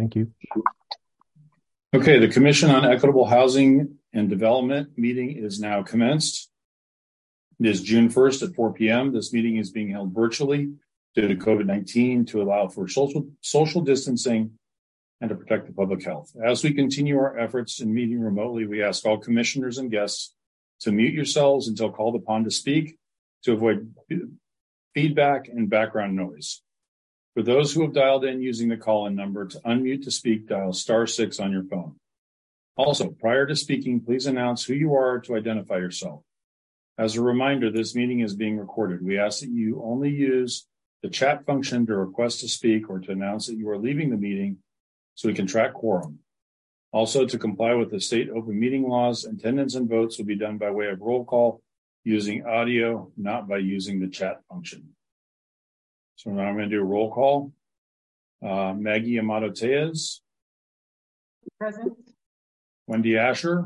Thank you. Okay, the Commission on Equitable Housing and Development meeting is now commenced. It is June 1st at 4 p.m. This meeting is being held virtually due to COVID-19 to allow for social distancing and to protect the public health. As we continue our efforts in meeting remotely, we ask all commissioners and guests to mute yourselves until called upon to speak to avoid feedback and background noise. For those who have dialed in using the call-in number, to unmute to speak, dial *6 on your phone. Also, prior to speaking, please announce who you are to identify yourself. As a reminder, this meeting is being recorded. We ask that you only use the chat function to request to speak or to announce that you are leaving the meeting so we can track quorum. Also, to comply with the state open meeting laws, attendance and votes will be done by way of roll call using audio, not by using the chat function. So now I'm going to do a roll call. Maggie Amato-Tejas. Present. Wendy Asher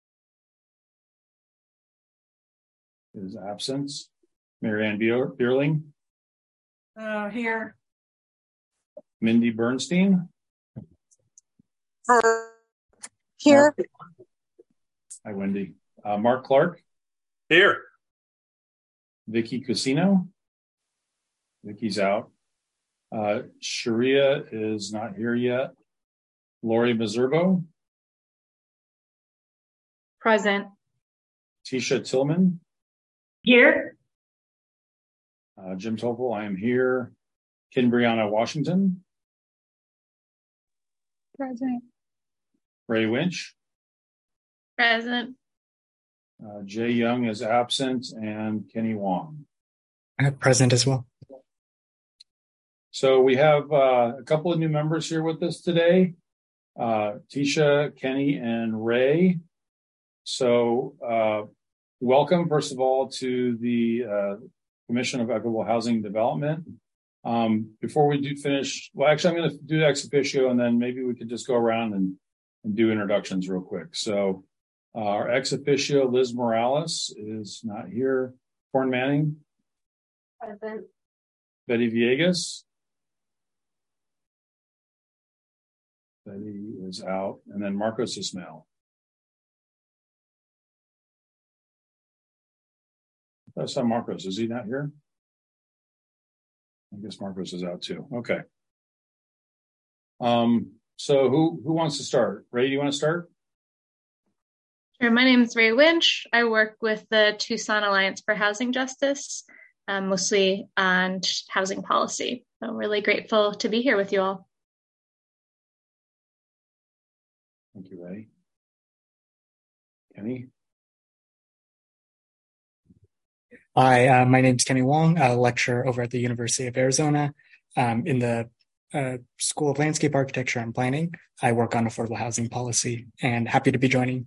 is absent. Marianne Bierling. Here. Mindy Bernstein. Here. Hi, Wendy. Mark Clark. Here. Vicky Cusino. Vicky's out. Sharia is not here yet. Lori Mazurbo. Present. Tisha Tillman. Here. Jim Topol, I am here. Kinbrianna Washington. Present. Ray Winch. Present. Jay Young is absent, and Kenny Wong. Present as well. So we have a couple of new members here with us today, Tisha, Kenny, and Ray. So welcome, first of all, to the Commission of Equitable Housing and Development. Before we do finish, well, actually, I'm going to do ex officio, and then maybe we could just go around and do introductions real quick. So our ex officio, Liz Morales, is not here. Corn Manning. Present. Betty Villegas. Betty is out. And then Marcos Ismail. I saw Marcos. Is he not here? I guess Marcos is out too. Okay. So who wants to start? Ray, do you want to start? Sure. My name is Ray Winch. I work with the Tucson Alliance for Housing Justice, mostly on housing policy. So I'm really grateful to be here with you all. Thank you, Ray. Kenny? Hi, my name is Kenny Wong, a lecturer over at the University of Arizona in the School of Landscape Architecture and Planning. I work on affordable housing policy and happy to be joining.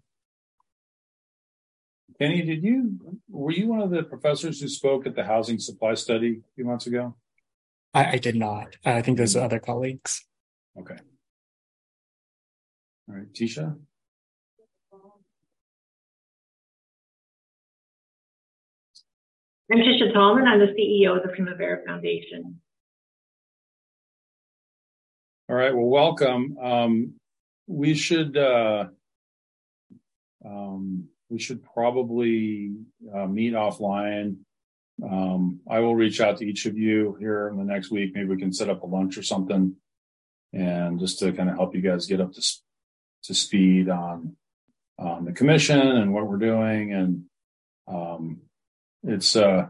Kenny, were you one of the professors who spoke at the housing supply study a few months ago? I did not. I think those are other colleagues. Okay. All right, Tisha? I'm Tisha Tallman. I'm the CEO of the Primavera Foundation. All right, well, welcome. We should probably meet offline. I will reach out to each of you here in the next week. Maybe we can set up a lunch or something, and just to kind of help you guys get up to speed on the commission and what we're doing. And it's a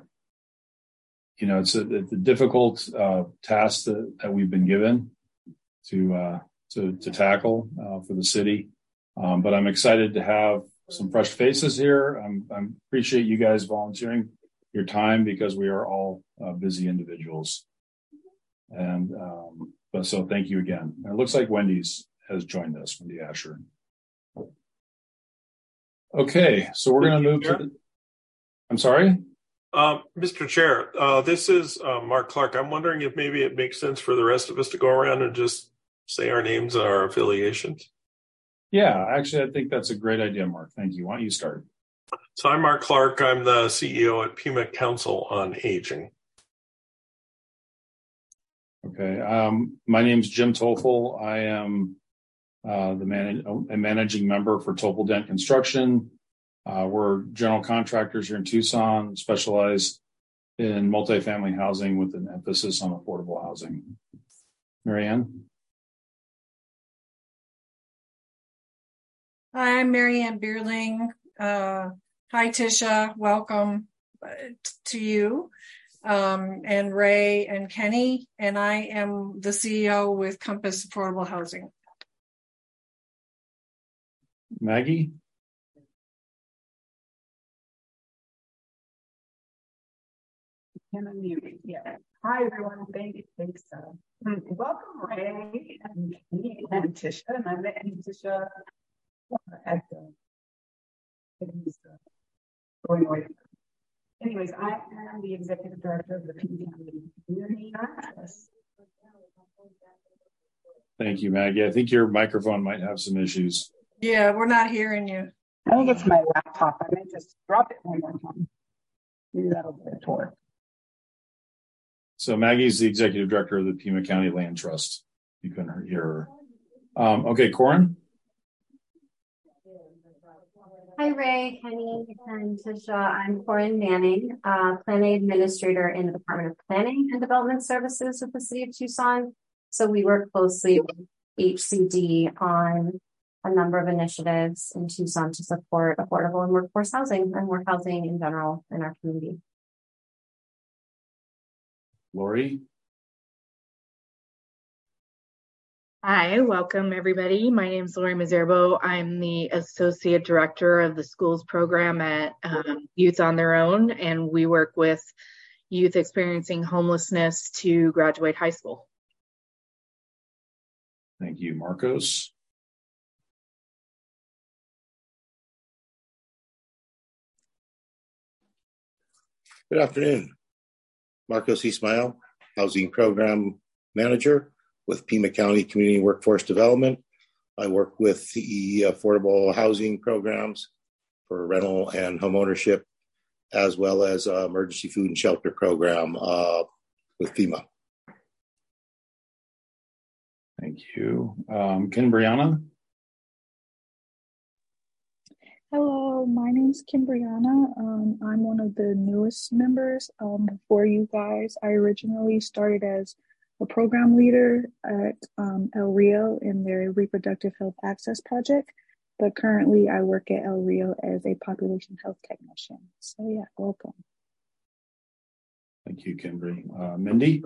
difficult task that we've been given to tackle for the city. But I'm excited to have some fresh faces here. I appreciate you guys volunteering your time because we are all busy individuals. And but so thank you again. And it looks like Wendy's has joined us, Wendy Asher. Okay, so we're going to move to I'm sorry? Mr. Chair, this is Mark Clark. I'm wondering if maybe it makes sense for the rest of us to go around and just say our names and our affiliations. Yeah, actually, I think that's a great idea, Mark. Thank you. Why don't you start? So I'm Mark Clark. I'm the CEO at Pima Council on Aging. Okay. My name's Jim Toffel. I am a managing member for Toffel Dent Construction. We're general contractors here in Tucson, specialize in multifamily housing with an emphasis on affordable housing. Marianne? Hi, I'm Marianne Bierling. Hi, Tisha. Welcome to you. And Ray and Kenny. And I am the CEO with Compass Affordable Housing. Maggie? Yeah. Hi, everyone. Thanks. Welcome, Ray and Tisha. And I met Tisha at the going away. Anyways, I am the executive director of the Pima County Community Trust. Thank you, Maggie. I think your microphone might have some issues. Yeah, we're not hearing you. I think it's my laptop. I may just drop it one more time. Maybe that'll do it for it. So Maggie's the executive director of the Pima County Land Trust. You couldn't hear her. Okay, Corin? Hi, Ray, Kenny, and Tisha. I'm Corin Manning, planning administrator in the Department of Planning and Development Services of the City of Tucson. So we work closely with HCD on a number of initiatives in Tucson to support affordable and workforce housing and work housing in general in our community. Lori? Hi, welcome everybody. My name is Lori Mazerbo. I'm the Associate Director of the Schools Program at Youth on Their Own, and we work with youth experiencing homelessness to graduate high school. Thank you. Marcos? Good afternoon. Marcos Ismael, Housing Program Manager with Pima County Community Workforce Development. I work with the affordable housing programs for rental and homeownership, as well as emergency food and shelter program with FEMA. Thank you. Ken Brianna? Hello, my name's Kim Brianna. I'm one of the newest members for you guys. I originally started as a program leader at El Rio in their reproductive health access project, but currently I work at El Rio as a population health technician. So yeah, welcome. Thank you, Kimberly. Mindy?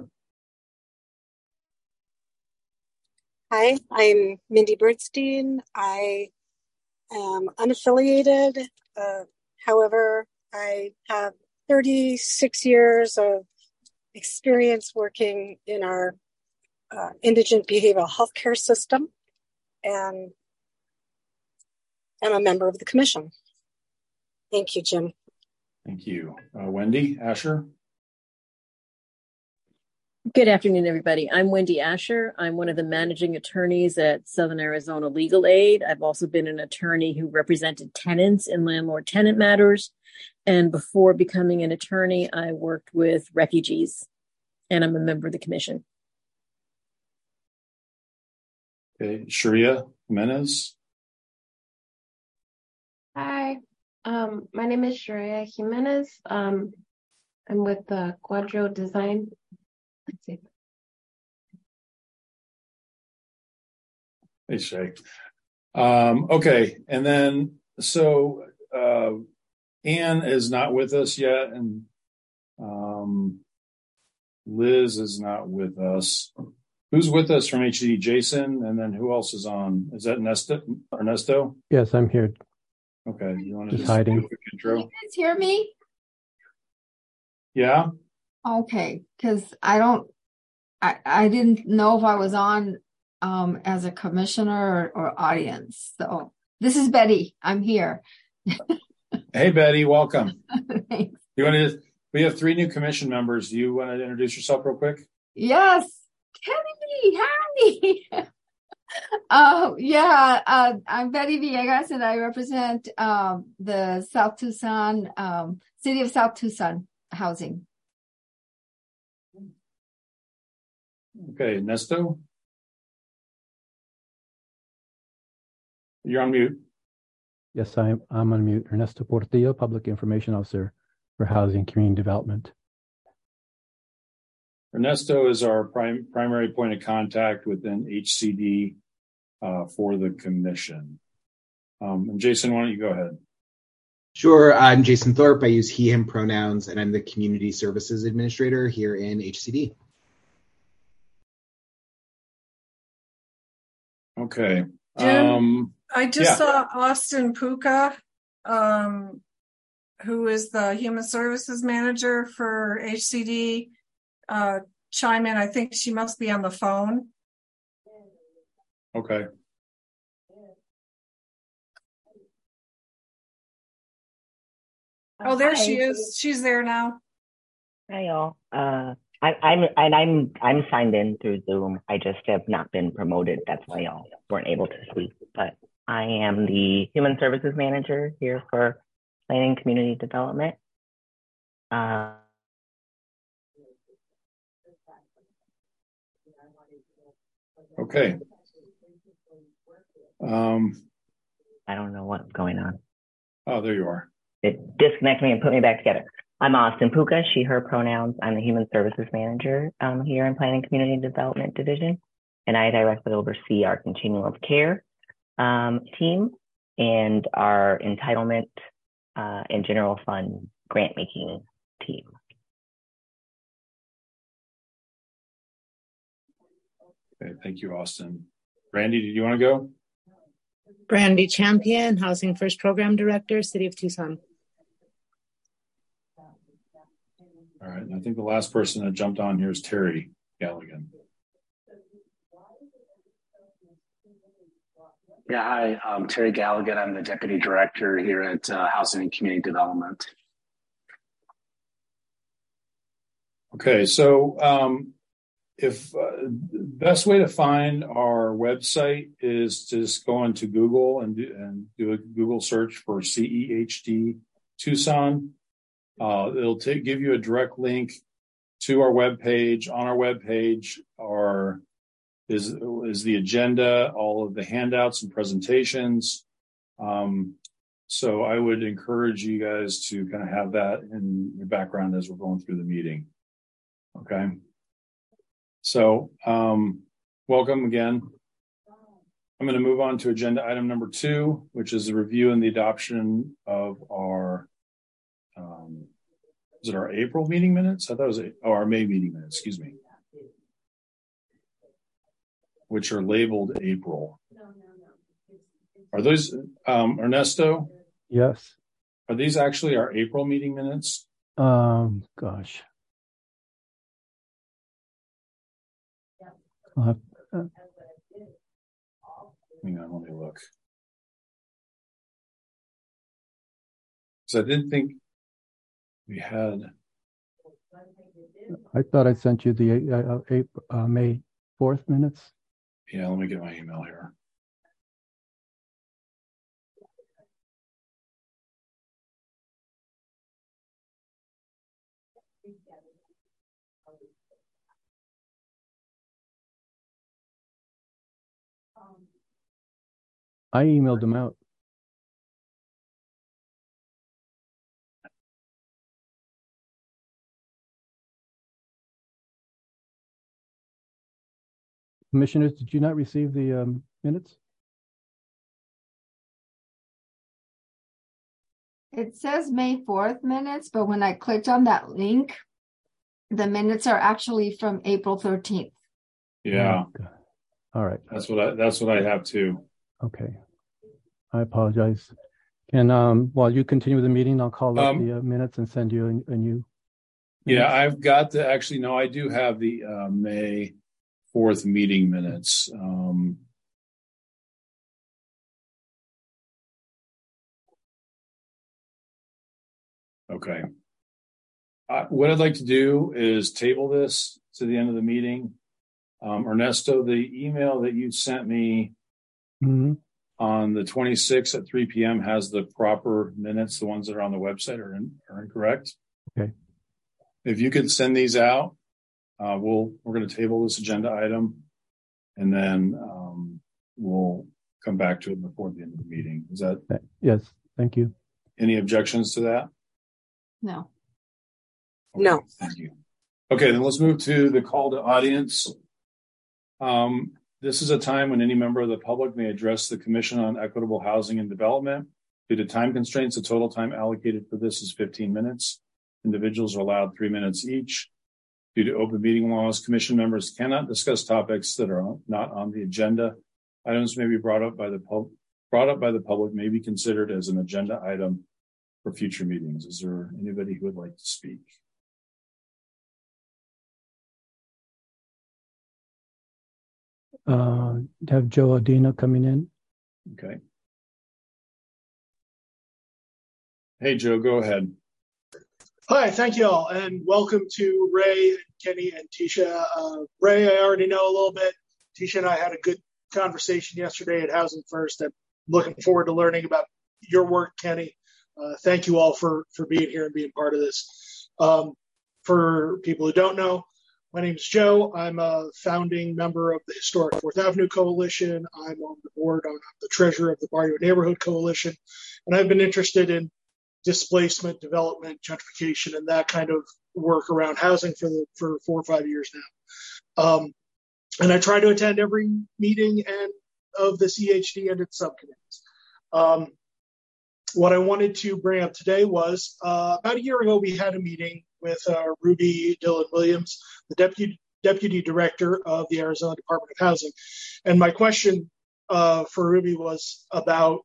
Hi, I'm Mindy Bernstein. I am unaffiliated. However, I have 36 years of experience working in our indigent behavioral health care system, and I'm a member of the commission. Thank you, Jim. Thank you. Wendy Asher? Good afternoon, everybody. I'm Wendy Asher. I'm one of the managing attorneys at Southern Arizona Legal Aid. I've also been an attorney who represented tenants in landlord-tenant matters. And before becoming an attorney, I worked with refugees, and I'm a member of the commission. Okay, Sharia Jimenez? Hi, my name is Sharia Jimenez. I'm with Quadro Design. Let's see. Hey, Shay. Okay, and then so Anne is not with us yet, and Liz is not with us. Who's with us from HD? Jason, and then who else is on? Is that Ernesto? Yes, I'm here. Okay, you want to just hiding. Do a quick intro? Can you guys hear me? Yeah. Okay, because I didn't know if I was on as a commissioner or audience. So this is Betty. I'm here. Hey, Betty, welcome. Thanks. We have 3 new commission members. Do you want to introduce yourself real quick? Yes. Kenny, hi. I'm Betty Villegas, and I represent the South Tucson, City of South Tucson Housing. Okay, Ernesto? You're on mute. Yes, I'm on mute. Ernesto Portillo, Public Information Officer for Housing and Community Development. Ernesto is our primary point of contact within HCD for the commission. And Jason, why don't you go ahead? Sure. I'm Jason Thorpe. I use he, him pronouns, and I'm the Community Services Administrator here in HCD. Okay. Jim, I just saw Austin Puka, who is the Human Services Manager for HCD, chime in. I think she must be on the phone. Okay. Oh, there she is. She's there now. Hi, y'all. I'm signed in through Zoom. I just have not been promoted. That's why y'all weren't able to speak. But I am the Human Services Manager here for Planning Community Development. Okay. I don't know what's going on. Oh, there you are. It disconnected me and put me back together. I'm Austin Puka, she, her pronouns. I'm the Human Services Manager here in Planning Community Development Division, and I directly oversee our Continuum of Care team and our Entitlement and General Fund grant making team. Okay, thank you, Austin. Brandy, did you want to go? Brandy Champion, Housing First Program Director, City of Tucson. All right, and I think the last person that jumped on here is Terry Galligan. Yeah, hi, I'm Terry Galligan. I'm the Deputy Director here at Housing and Community Development. Okay, so if best way to find our website is to just go into Google and do a Google search for CEHD Tucson. It'll give you a direct link to our webpage. On our webpage is the agenda, all of the handouts and presentations. So I would encourage you guys to kind of have that in your background as we're going through the meeting. Okay. So welcome again. I'm going to move on to agenda item number 2, which is the review and the adoption of our is it our April meeting minutes? I thought it was our May meeting minutes, excuse me, which are labeled April. Are those, Ernesto? Yes. Are these actually our April meeting minutes? Gosh. Hang on, let me look. Because I didn't think we had. I thought I sent you the May 4th minutes. Yeah, let me get my email here. I emailed them out. Commissioners, did you not receive the minutes? It says May 4th minutes, but when I clicked on that link, the minutes are actually from April 13th. Yeah. All right. That's what I have too. Okay. I apologize. And while you continue the meeting, I'll call up the minutes and send you a new. Yeah, I've got the, actually, no, I do have the May 4th meeting minutes. Okay. What I'd like to do is table this to the end of the meeting. Ernesto, the email that you sent me on the 26th at 3 p.m. has the proper minutes. The ones that are on the website are incorrect. Okay. If you could send these out, we're going to table this agenda item, and then we'll come back to it before the end of the meeting. Is that? Yes. Thank you. Any objections to that? No. Okay, no. Thank you. Okay, then let's move to the call to audience. This is a time when any member of the public may address the Commission on Equitable Housing and Development. Due to time constraints, the total time allocated for this is 15 minutes. Individuals are allowed 3 minutes each. Due to open meeting laws, Commission members cannot discuss topics that are not on the agenda. Items may be brought up by the public may be considered as an agenda item for future meetings. Is there anybody who would like to speak? Have Joe Adina coming in. Okay. Hey, Joe, go ahead. Hi, thank you all, and welcome to Ray, and Kenny, and Tisha. Ray, I already know a little bit. Tisha and I had a good conversation yesterday at Housing First. I'm looking forward to learning about your work, Kenny. Thank you all for being here and being part of this. For people who don't know, my name is Joe. I'm a founding member of the Historic 4th Avenue Coalition. I'm on the board, I'm the treasurer of the Barrio Neighborhood Coalition, and I've been interested in displacement, development, gentrification, and that kind of work around housing for 4 or 5 years now. And I try to attend every meeting of the CHD and its subcommittees. What I wanted to bring up today was about a year ago, we had a meeting with Ruby Dillon Williams, the deputy director of the Arizona Department of Housing. And my question for Ruby was about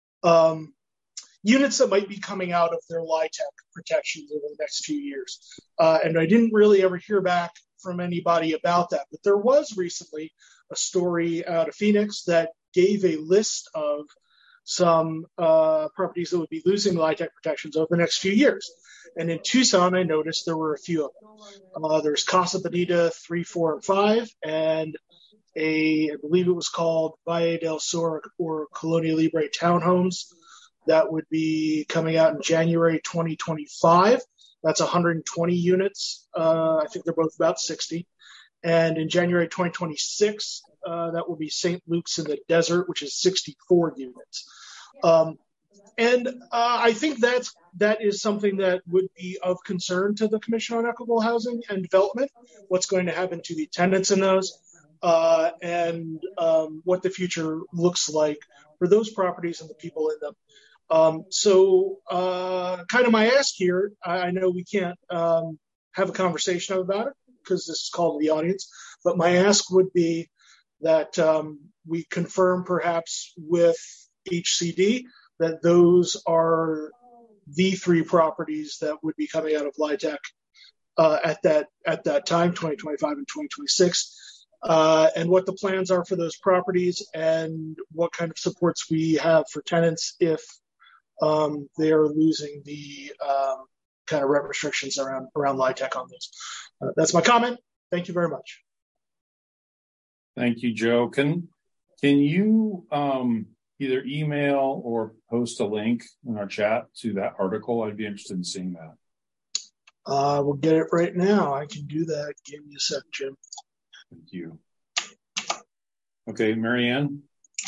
units that might be coming out of their LIHTC protections over the next few years. And I didn't really ever hear back from anybody about that. But there was recently a story out of Phoenix that gave a list of some properties that would be losing LIHTC protections over the next few years. And in Tucson, I noticed there were a few of them. There's Casa Bonita 3, 4, and 5, and I believe it was called Valle del Sur or Colonia Libre Townhomes. That would be coming out in January 2025. That's 120 units. I think they're both about 60. And in January 2026, that will be St. Luke's in the Desert, which is 64 units. And I think that is something that would be of concern to the Commission on Equitable Housing and Development, what's going to happen to the tenants in those, and what the future looks like for those properties and the people in them. So kind of my ask here, I know we can't have a conversation about it because this is called to the audience, but my ask would be that we confirm perhaps with HCD that those are the 3 properties that would be coming out of LIHTC at that time, 2025 and 2026, and what the plans are for those properties and what kind of supports we have for tenants if they are losing the kind of rent restrictions around LIHTC on those. That's my comment. Thank you very much. Thank you, Joe. Can you either email or post a link in our chat to that article? I'd be interested in seeing that. We'll get it right now. I can do that. Give me a sec, Jim. Thank you. Okay, Marianne.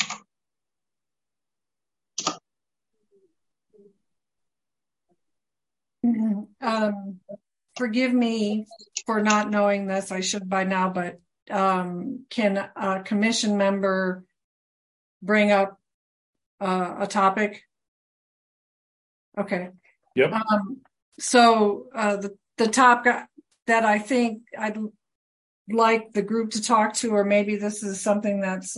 Forgive me for not knowing this. I should by now, but can a commission member bring up a topic? Okay. Yep. So the topic that I think I'd like the group to talk to, or maybe this is something that's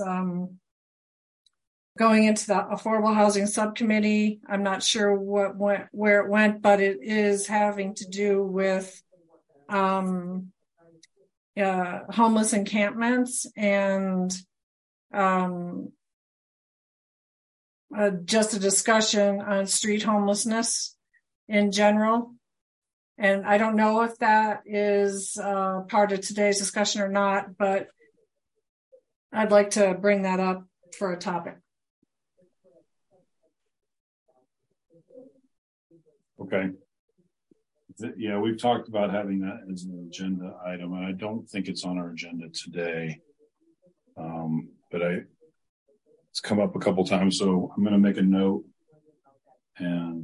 going into the Affordable Housing Subcommittee. I'm not sure where it went, but it is having to do with homeless encampments and just a discussion on street homelessness in general. And I don't know if that is part of today's discussion or not, but I'd like to bring that up for a topic. Okay. Yeah, we've talked about having that as an agenda item, and I don't think it's on our agenda today. But it's come up a couple times, so I'm going to make a note, and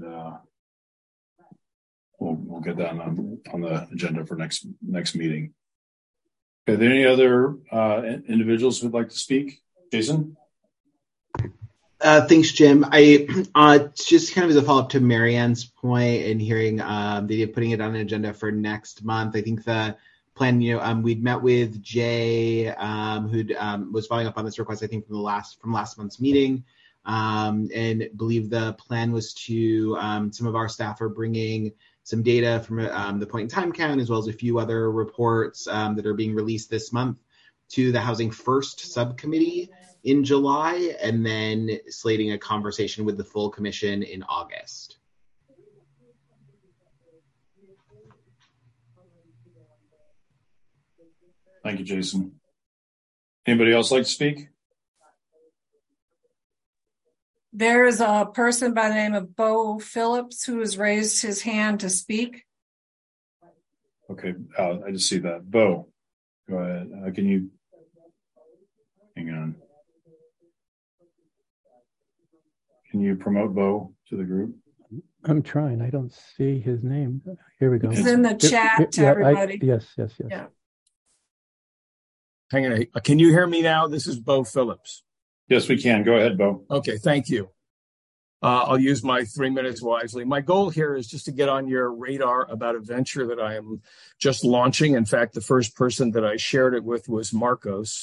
we'll get that on the agenda for next meeting. Are there any other individuals who'd like to speak? Jason? Thanks, Jim. I just kind of as a follow-up to Marianne's point and hearing the idea of putting it on an agenda for next month. I think the plan, we'd met with Jay, who was following up on this request, I think, from last month's meeting, and believe the plan was to some of our staff are bringing some data from the point in time count, as well as a few other reports that are being released this month to the Housing First subcommittee in July, and then slating a conversation with the full commission in August. Thank you, Jason. Anybody else like to speak? There is a person by the name of Bo Phillips who has raised his hand to speak. Okay, I just see that. Bo, go ahead. Can you hang on? Can you promote Bo to the group? I'm trying. I don't see his name. Here we go. It's in the chat to everybody. Yes. Yeah. Hang on. Can you hear me now? This is Bo Phillips. Yes, we can. Go ahead, Bo. Okay, thank you. I'll use my 3 minutes wisely. My goal here is just to get on your radar about a venture that I am just launching. In fact, the first person that I shared it with was Marcos.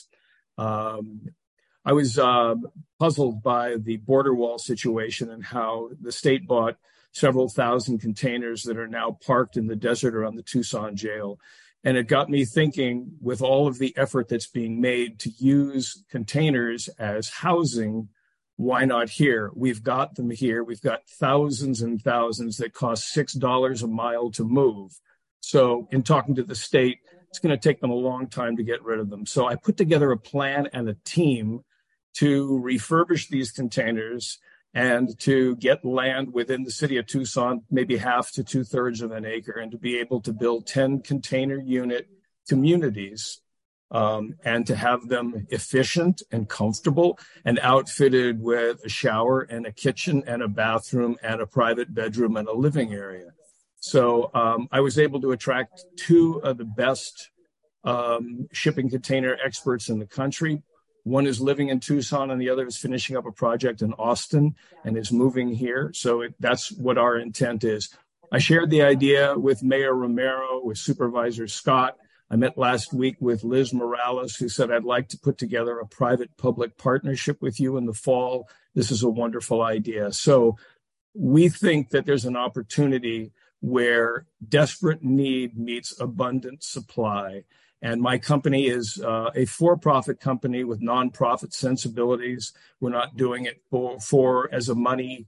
I was puzzled by the border wall situation and how the state bought several thousand containers that are now parked in the desert around the Tucson jail. And it got me thinking, with all of the effort that's being made to use containers as housing, why not here? We've got them here. We've got thousands and thousands that cost $6 a mile to move. So in talking to the state, it's going to take them a long time to get rid of them. So I put together a plan and a team to refurbish these containers and to get land within the city of Tucson, maybe half to 2/3 of an acre, and to be able to build 10 container unit communities and to have them efficient and comfortable and outfitted with a shower and a kitchen and a bathroom and a private bedroom and a living area. So I was able to attract 2 of the best shipping container experts in the country. One is living in Tucson and the other is finishing up a project in Austin and is moving here. So that's what our intent is. I shared the idea with Mayor Romero, with Supervisor Scott. I met last week with Liz Morales, who said, I'd like to put together a private-public partnership with you in the fall. This is a wonderful idea. So we think that there's an opportunity where desperate need meets abundant supply. And my company is a for-profit company with nonprofit sensibilities. We're not doing it for as a money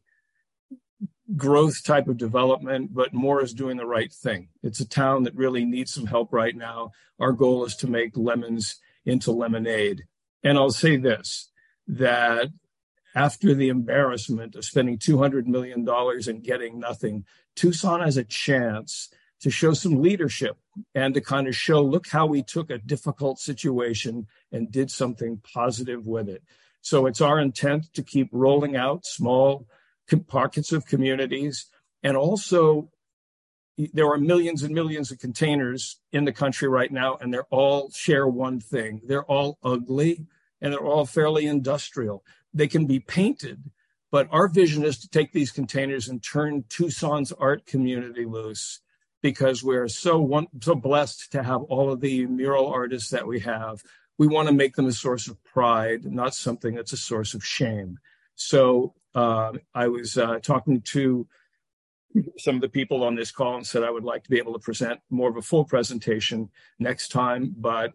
growth type of development, but more as doing the right thing. It's a town that really needs some help right now. Our goal is to make lemons into lemonade. And I'll say this, that after the embarrassment of spending $200 million and getting nothing, Tucson has a chance to show some leadership and to kind of show, look how we took a difficult situation and did something positive with it. So it's our intent to keep rolling out small pockets of communities. And also, there are millions and millions of containers in the country right now, and they're all share one thing. They're all ugly, and they're all fairly industrial. They can be painted, but our vision is to take these containers and turn Tucson's art community loose, because we're so blessed to have all of the mural artists that we have. We want to make them a source of pride, not something that's a source of shame. So I was talking to some of the people on this call and said I would like to be able to present more of a full presentation next time. But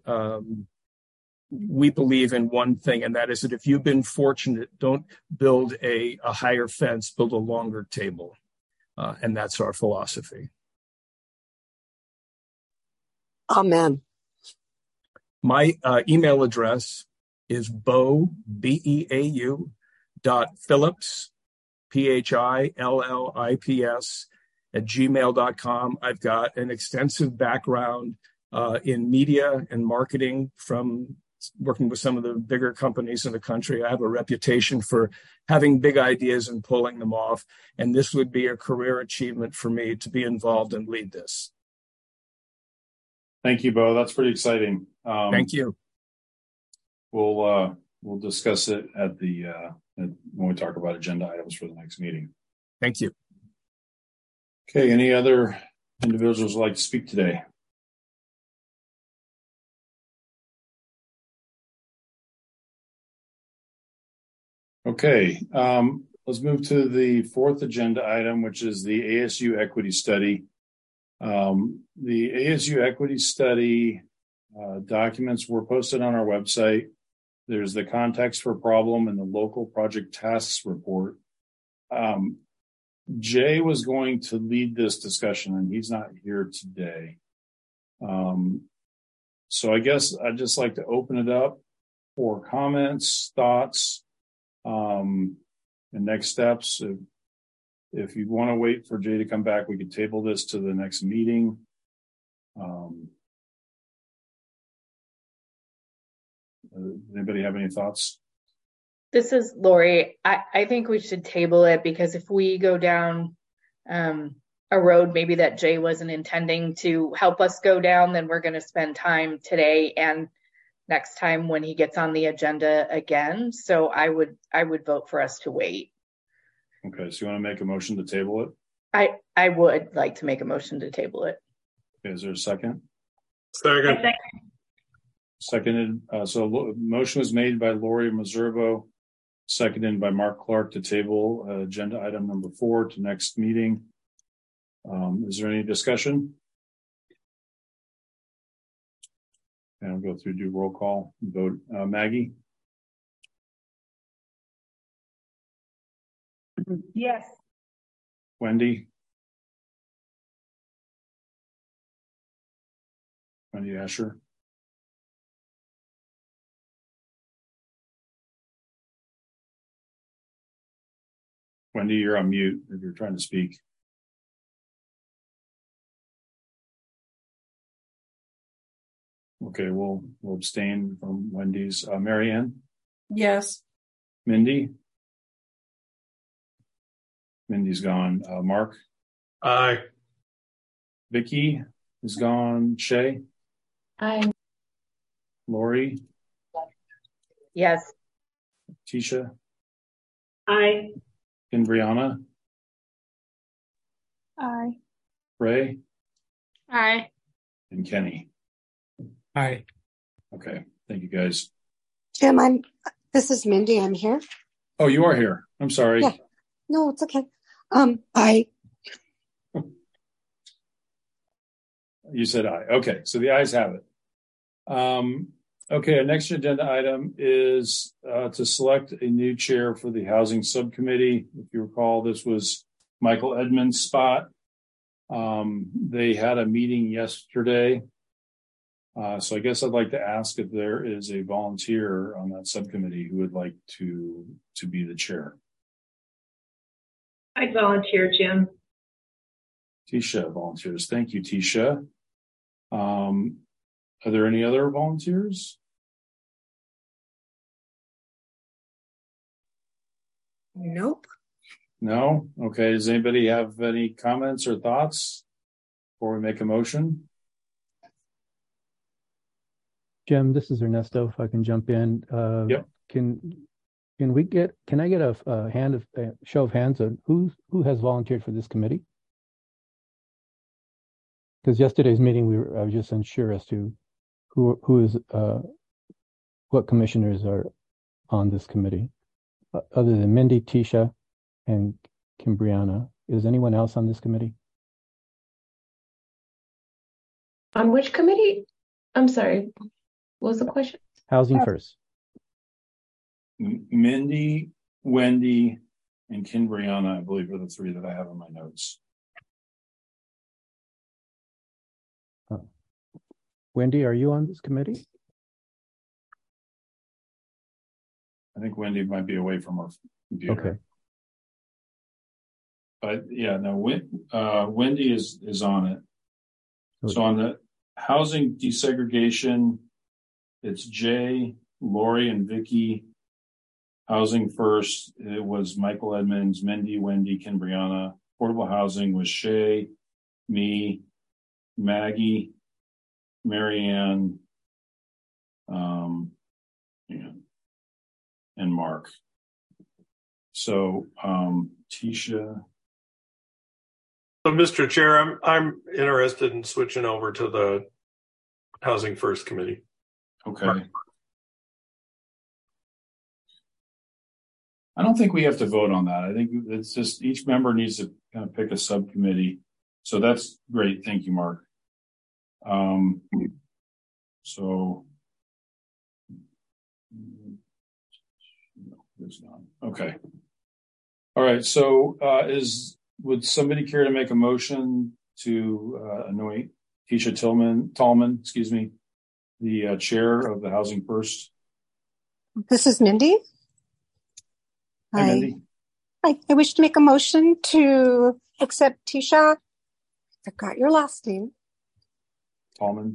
we believe in one thing, and that is that if you've been fortunate, don't build a higher fence, build a longer table. And that's our philosophy. Amen. My email address is BEAU.Phillips, PHILLIPS gmail.com. I've got an extensive background in media and marketing from working with some of the bigger companies in the country. I have a reputation for having big ideas and pulling them off. And this would be a career achievement for me to be involved and lead this. Thank you, Bo. That's pretty exciting. Thank you. We'll discuss it at when we talk about agenda items for the next meeting. Thank you. Okay. Any other individuals would like to speak today? Okay. Let's move to the fourth agenda item, which is the ASU equity study. The ASU equity study documents were posted on our website. There's the context for problem and the local project tasks report. Jay was going to lead this discussion, and he's not here today. So I guess I'd just like to open it up for comments, thoughts, and next steps. If you want to wait for Jay to come back, we could table this to the next meeting. Anybody have any thoughts? This is Lori. I think we should table it because if we go down a road maybe that Jay wasn't intending to help us go down, then we're going to spend time today and next time when he gets on the agenda again. So I would vote for us to wait. Okay, so you want to make a motion to table it? I would like to make a motion to table it. Okay, is there a second? Second. Seconded. So motion was made by Lori Meservo, seconded by Mark Clark to table agenda item number 4 to next meeting. Is there any discussion? And I'll go through, do roll call, vote. Maggie? Yes. Wendy? Wendy Asher? Wendy, you're on mute if you're trying to speak. Okay, we'll abstain from Wendy's. Marianne? Yes. Mindy? Mindy's gone. Mark? Aye. Vicky is gone. Shay? Aye. Lori? Yes. Tisha? Aye. And Brianna? Aye. Ray? Aye. And Kenny? Aye. Okay, thank you guys. Jim, this is Mindy. I'm here. Oh, you are here. I'm sorry. Yeah. No, it's okay. I. You said aye. Okay, so the ayes have it. Okay, our next agenda item is to select a new chair for the housing subcommittee. If you recall, this was Michael Edmonds' spot. They had a meeting yesterday. So I guess I'd like to ask if there is a volunteer on that subcommittee who would like to be the chair. I'd volunteer, Jim. Tisha volunteers. Thank you, Tisha. Are there any other volunteers? Nope. No? Okay. Does anybody have any comments or thoughts before we make a motion? Jim, this is Ernesto. If I can jump in. Yep. Can I get a show of hands on who has volunteered for this committee? Because yesterday's meeting, I was just unsure as to what commissioners are on this committee, other than Mindy, Tisha, and Kimbriana. Is anyone else on this committee? On which committee? I'm sorry. What was the question? Housing First. Mindy, Wendy, and Kimbriana, I believe, are the three that I have in my notes. Wendy, are you on this committee? I think Wendy might be away from her computer. Okay. but yeah, no, Wendy is on it. Okay. So on the housing desegregation, it's Jay, Lori, and Vicky. Housing First, it was Michael Edmonds, Mindy, Wendy, Ken, Brianna. Affordable housing was Shay, me, Maggie, Marianne, and Mark. So, Tisha. So, Mr. Chair, I'm interested in switching over to the Housing First Committee. Okay. I don't think we have to vote on that. I think it's just each member needs to kind of pick a subcommittee. So that's great. Thank you, Mark. So okay. All right. So would somebody care to make a motion to anoint Tisha Tallman, the chair of the Housing First? This is Mindy. Hi, Mindy. Hi. I wish to make a motion to accept Tisha. I forgot your last name. Tallman.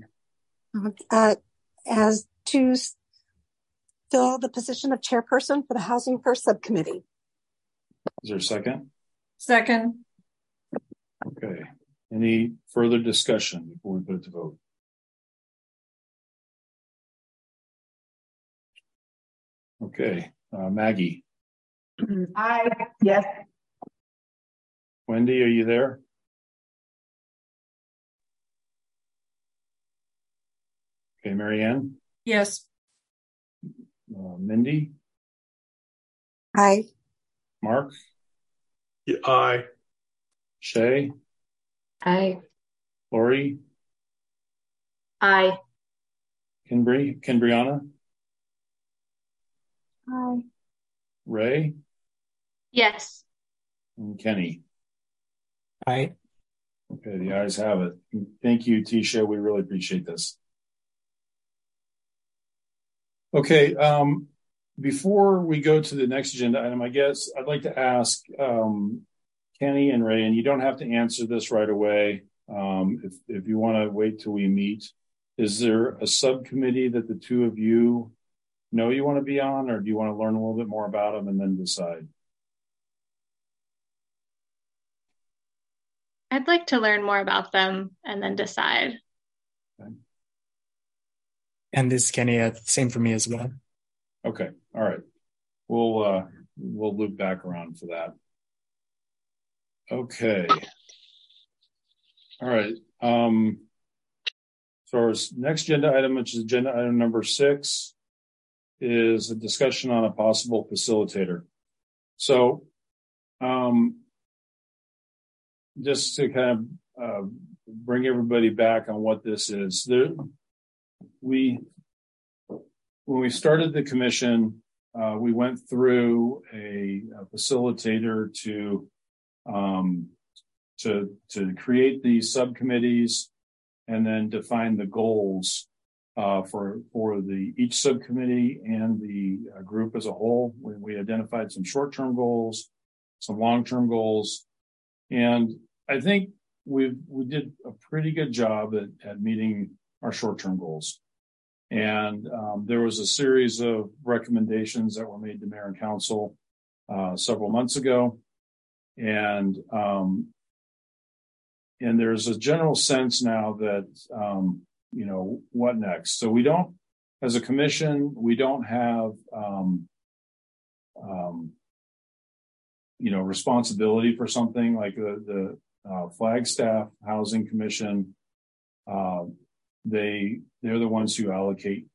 As to fill the position of chairperson for the Housing First Subcommittee. Is there a second? Second. Okay. Any further discussion before we put it to vote? Okay. Maggie. Yes. Wendy, are you there? Okay, Marianne? Yes. Mindy? Aye. Mark? Yeah, aye. Shay? Aye. Lori? Aye. Ken Brianna? Aye. Ray? Yes. And Kenny? Aye. Okay, the ayes have it. Thank you, Tisha. We really appreciate this. Okay, before we go to the next agenda item, I guess I'd like to ask Kenny and Ray, and you don't have to answer this right away. If you want to wait till we meet, is there a subcommittee that the two of you know you want to be on, or do you want to learn a little bit more about them and then decide? I'd like to learn more about them and then decide. Okay. And this is Kenny. Same for me as well. Okay. All right. We'll loop back around for that. Okay. All right. So our next agenda item, which is agenda item number 6, is a discussion on a possible facilitator. So, just to kind of bring everybody back on what this is, when we started the commission, we went through a facilitator to create these subcommittees and then define the goals for each subcommittee and the group as a whole. We identified some short-term goals, some long-term goals, and I think we did a pretty good job at meeting our short-term goals. And there was a series of recommendations that were made to mayor and council several months ago, and there's a general sense now that what next. So we don't, as a commission, we don't have responsibility for something like the Flagstaff Housing Commission. They're the ones who allocate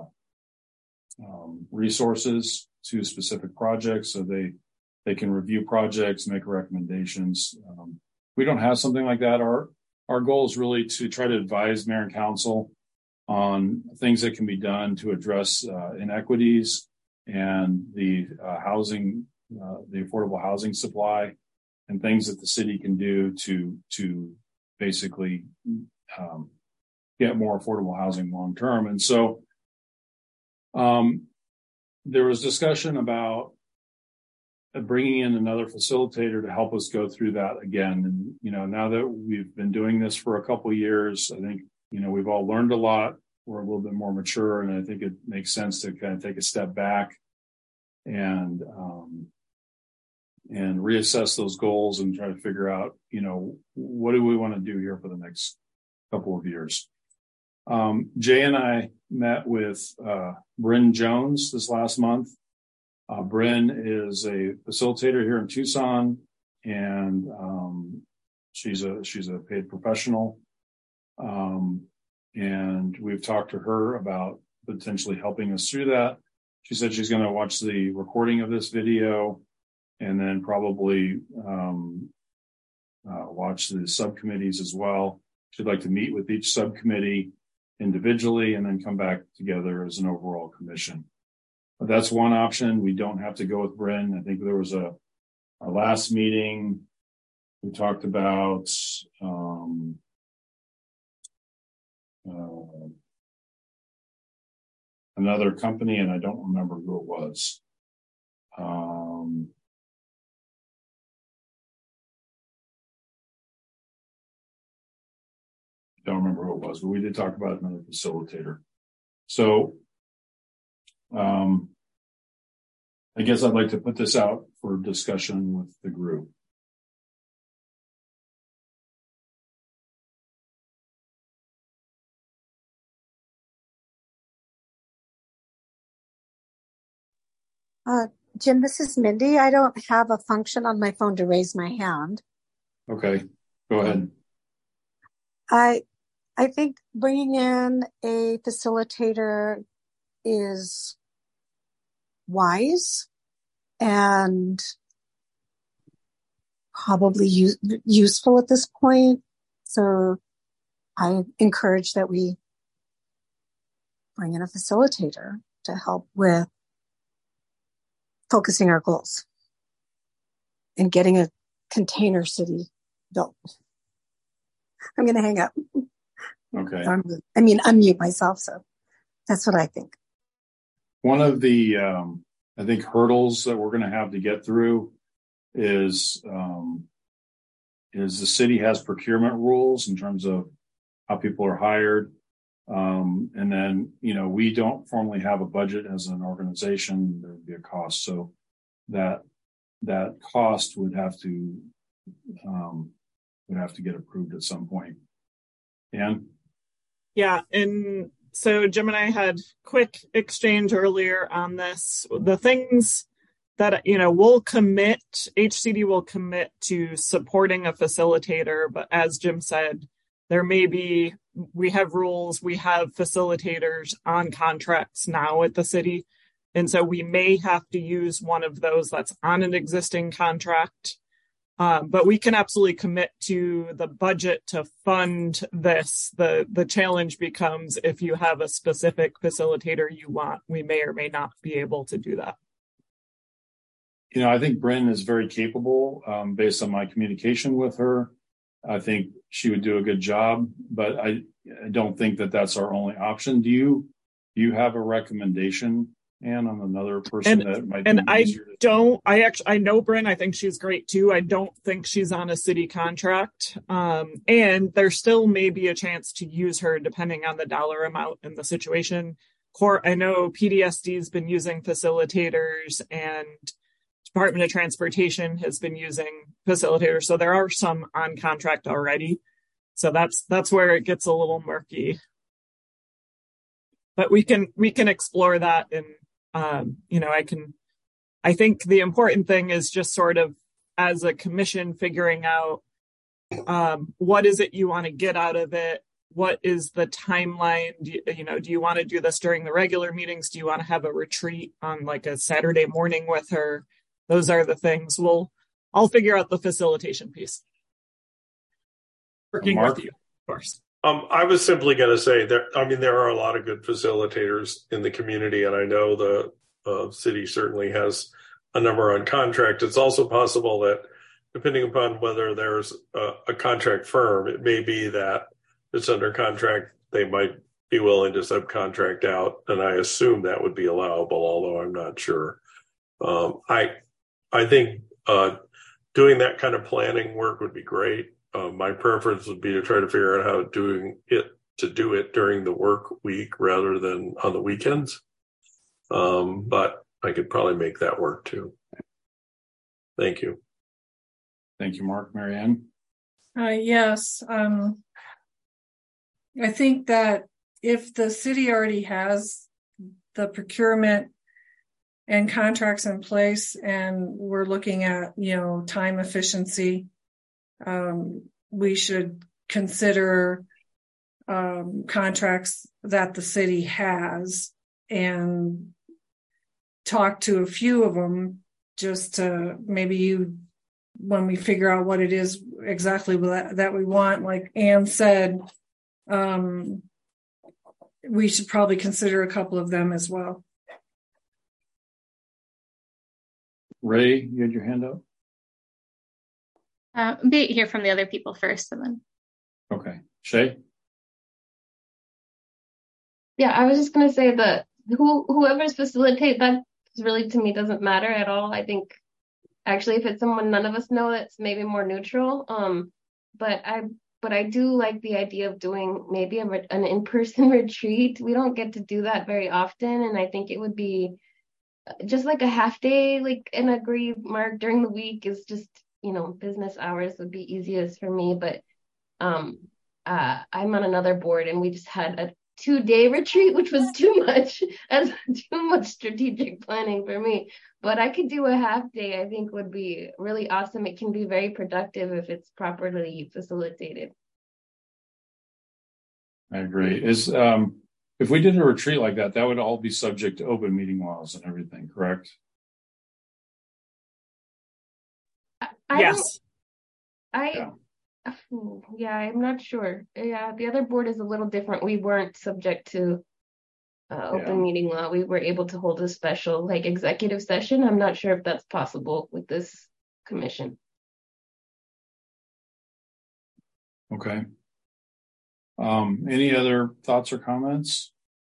resources to specific projects, so they can review projects, make recommendations. We don't have something like that. Our goal is really to try to advise mayor and council on things that can be done to address inequities and the affordable housing supply, and things that the city can do to basically get more affordable housing long term. And so there was discussion about bringing in another facilitator to help us go through that again. And, now that we've been doing this for a couple of years, I think, we've all learned a lot. We're a little bit more mature, and I think it makes sense to kind of take a step back and reassess those goals and try to figure out, what do we want to do here for the next couple of years. Jay and I met with Bryn Jones this last month. Bryn is a facilitator here in Tucson, and she's a paid professional. And we've talked to her about potentially helping us through that. She said she's going to watch the recording of this video and then probably watch the subcommittees as well. She'd like to meet with each subcommittee individually and then come back together as an overall commission. But that's one option. We don't have to go with Bryn. I think there was our last meeting, we talked about another company, and I don't remember who it was. Don't remember who it was, but we did talk about another facilitator. So I guess I'd like to put this out for discussion with the group. Jim, this is Mindy. I don't have a function on my phone to raise my hand. Okay, go ahead. I think bringing in a facilitator is wise and probably useful at this point. So I encourage that we bring in a facilitator to help with focusing our goals and getting a container city built. I'm going to hang up. Okay. Unmute myself. So that's what I think. One of the, I think, hurdles that we're going to have to get through is the city has procurement rules in terms of how people are hired. And then, we don't formally have a budget as an organization. There would be a cost. So that cost would have to get approved at some point. Ann? Yeah. And so Jim and I had quick exchange earlier on this. The things that, HCD will commit to supporting a facilitator, but as Jim said, we have rules, we have facilitators on contracts now at the city. And so we may have to use one of those that's on an existing contract. But we can absolutely commit to the budget to fund this. The challenge becomes if you have a specific facilitator you want, we may or may not be able to do that. I think Bryn is very capable based on my communication with her. I think she would do a good job, but I don't think that that's our only option. Do you have a recommendation, Ann, on another person that might be easier to... I know Bryn. I think she's great too. I don't think she's on a city contract. And there still may be a chance to use her depending on the dollar amount and the situation. I know PDSD has been using facilitators and Department of Transportation has been using facilitators. So there are some on contract already. So that's where it gets a little murky. But we can explore that. And, I think the important thing is just sort of as a commission figuring out what is it you want to get out of it? What is the timeline? Do you want to do this during the regular meetings? Do you want to have a retreat on like a Saturday morning with her? Those are the things. I'll figure out the facilitation piece. Working with you, of course. I was simply going to say there are a lot of good facilitators in the community, and I know the city certainly has a number on contract. It's also possible that depending upon whether there's a contract firm, it may be that it's under contract. They might be willing to subcontract out, and I assume that would be allowable, although I'm not sure. I think doing that kind of planning work would be great. My preference would be to try to figure out how to do it during the work week rather than on the weekends. But I could probably make that work too. Thank you. Thank you, Mark. Marianne? Yes. I think that if the city already has the procurement and contracts in place and we're looking at, time efficiency, we should consider contracts that the city has and talk to a few of them just to when we figure out what it is exactly that we want, like Anne said, we should probably consider a couple of them as well. Ray, you had your hand up? Be hear from the other people first and then. Okay. Shay? Yeah, I was just going to say that whoever's facilitate that really to me doesn't matter at all. I think actually if it's someone none of us know, that's maybe more neutral. But I do like the idea of doing maybe an in-person retreat. We don't get to do that very often, and I think it would be just like a half day, like an agreed mark during the week is just, business hours would be easiest for me. But I'm on another board and we just had a 2-day retreat, which was too much strategic planning for me. But I could do a half day, I think would be really awesome. It can be very productive if it's properly facilitated. I agree. If we did a retreat like that, that would all be subject to open meeting laws and everything, correct? Yes. I'm not sure. Yeah, the other board is a little different. We weren't subject to open meeting law. We were able to hold a special executive session. I'm not sure if that's possible with this commission. Okay. Any other thoughts or comments?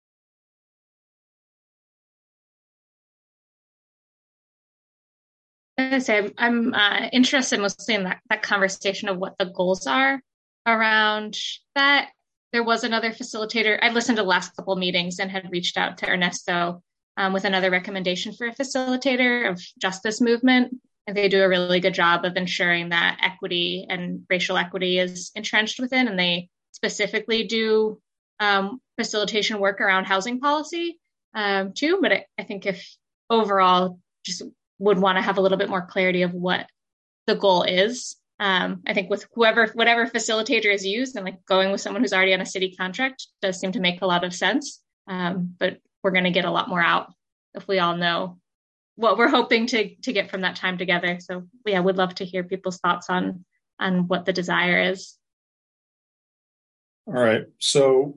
I say I'm interested mostly in that conversation of what the goals are around that. There was another facilitator. I listened to the last couple meetings and had reached out to Ernesto with another recommendation for a facilitator of justice movement. And they do a really good job of ensuring that equity and racial equity is entrenched within. And they specifically do facilitation work around housing policy too. But I think if overall just would want to have a little bit more clarity of what the goal is. I think with whatever facilitator is used and going with someone who's already on a city contract does seem to make a lot of sense. But we're going to get a lot more out if we all know what we're hoping to get from that time together. So yeah, would love to hear people's thoughts on what the desire is. All right. So,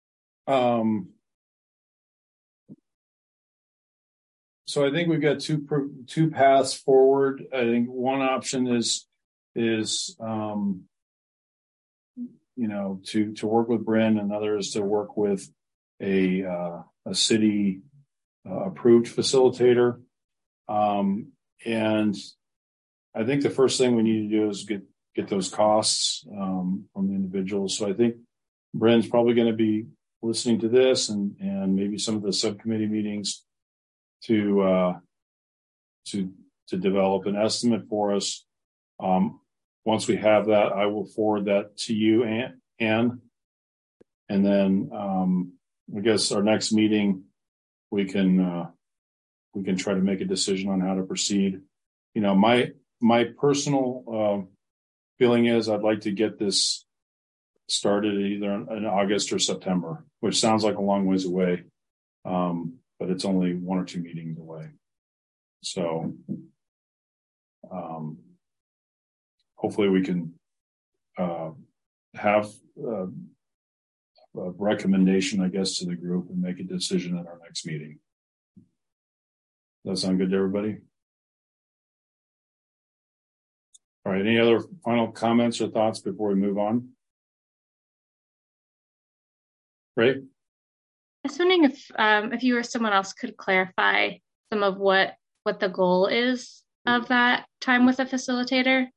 I think we've got two paths forward. I think one option is to work with Bryn, and another is to work with a city approved facilitator. And I think the first thing we need to do is get those costs from the individuals. So I think Bryn's probably going to be listening to this and maybe some of the subcommittee meetings to develop an estimate for us. Once we have that, I will forward that to you, Anne. And then I guess our next meeting, we can try to make a decision on how to proceed. My personal feeling is I'd like to get this started either in August or September, which sounds like a long ways away. But it's only 1 or 2 meetings away. So hopefully we can have a recommendation, I guess, to the group and make a decision at our next meeting. Does that sound good to everybody? All right. Any other final comments or thoughts before we move on? Ray? I was wondering if you or someone else could clarify some of what the goal is of that time with a facilitator?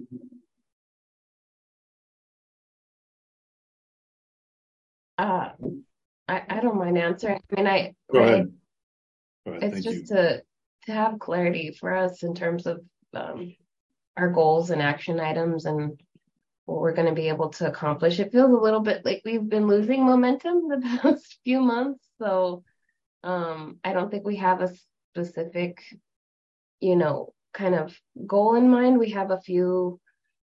I don't mind answering. I mean, Go ahead. It's Thank just you. to have clarity for us in terms of our goals and action items and what we're going to be able to accomplish. It feels a little bit like we've been losing momentum the past few months. So I don't think we have a specific, kind of goal in mind. We have a few,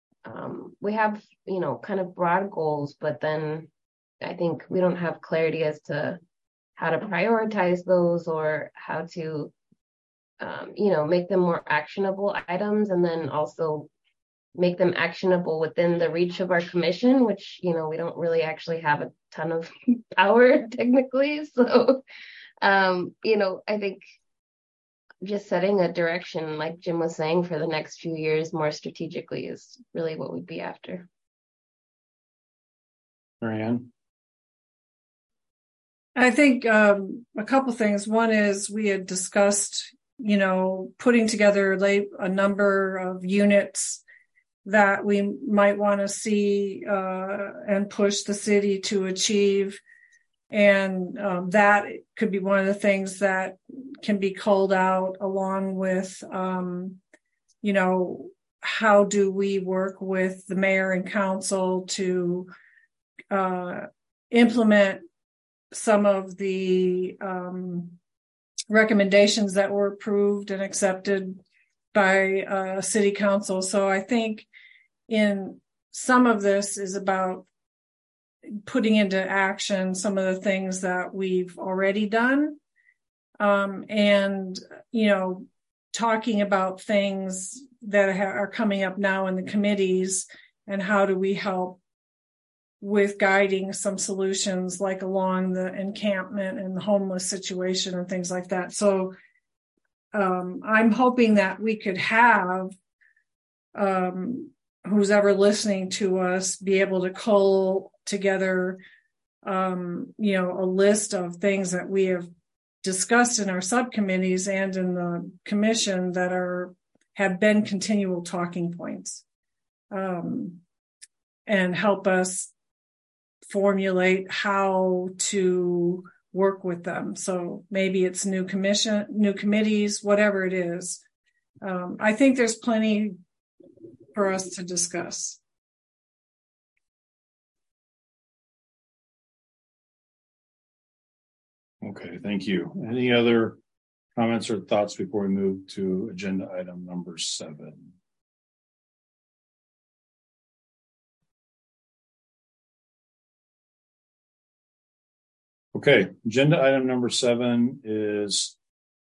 kind of broad goals, but then I think we don't have clarity as to how to prioritize those or how to, make them more actionable items, and then also make them actionable within the reach of our commission, which, we don't really actually have a ton of power technically. So, I think just setting a direction, like Jim was saying, for the next few years more strategically is really what we'd be after. Marianne? I think a couple things. One is we had discussed, putting together a number of units that we might want to see and push the city to achieve. And that could be one of the things that can be called out, along with, how do we work with the mayor and council to implement some of the recommendations that were approved and accepted by city council. So I think in some of this is about putting into action some of the things that we've already done, and talking about things that are coming up now in the committees, and how do we help with guiding some solutions, like along the encampment and the homeless situation and things like that. So I'm hoping that we could have who's ever listening to us be able to cull together a list of things that we have discussed in our subcommittees and in the commission that have been continual talking points, and help us formulate how to work with them. So maybe it's new committees, whatever it is. I think there's plenty for us to discuss. Okay, thank you. Any other comments or thoughts before we move to agenda item number 7? Okay, agenda item number 7 is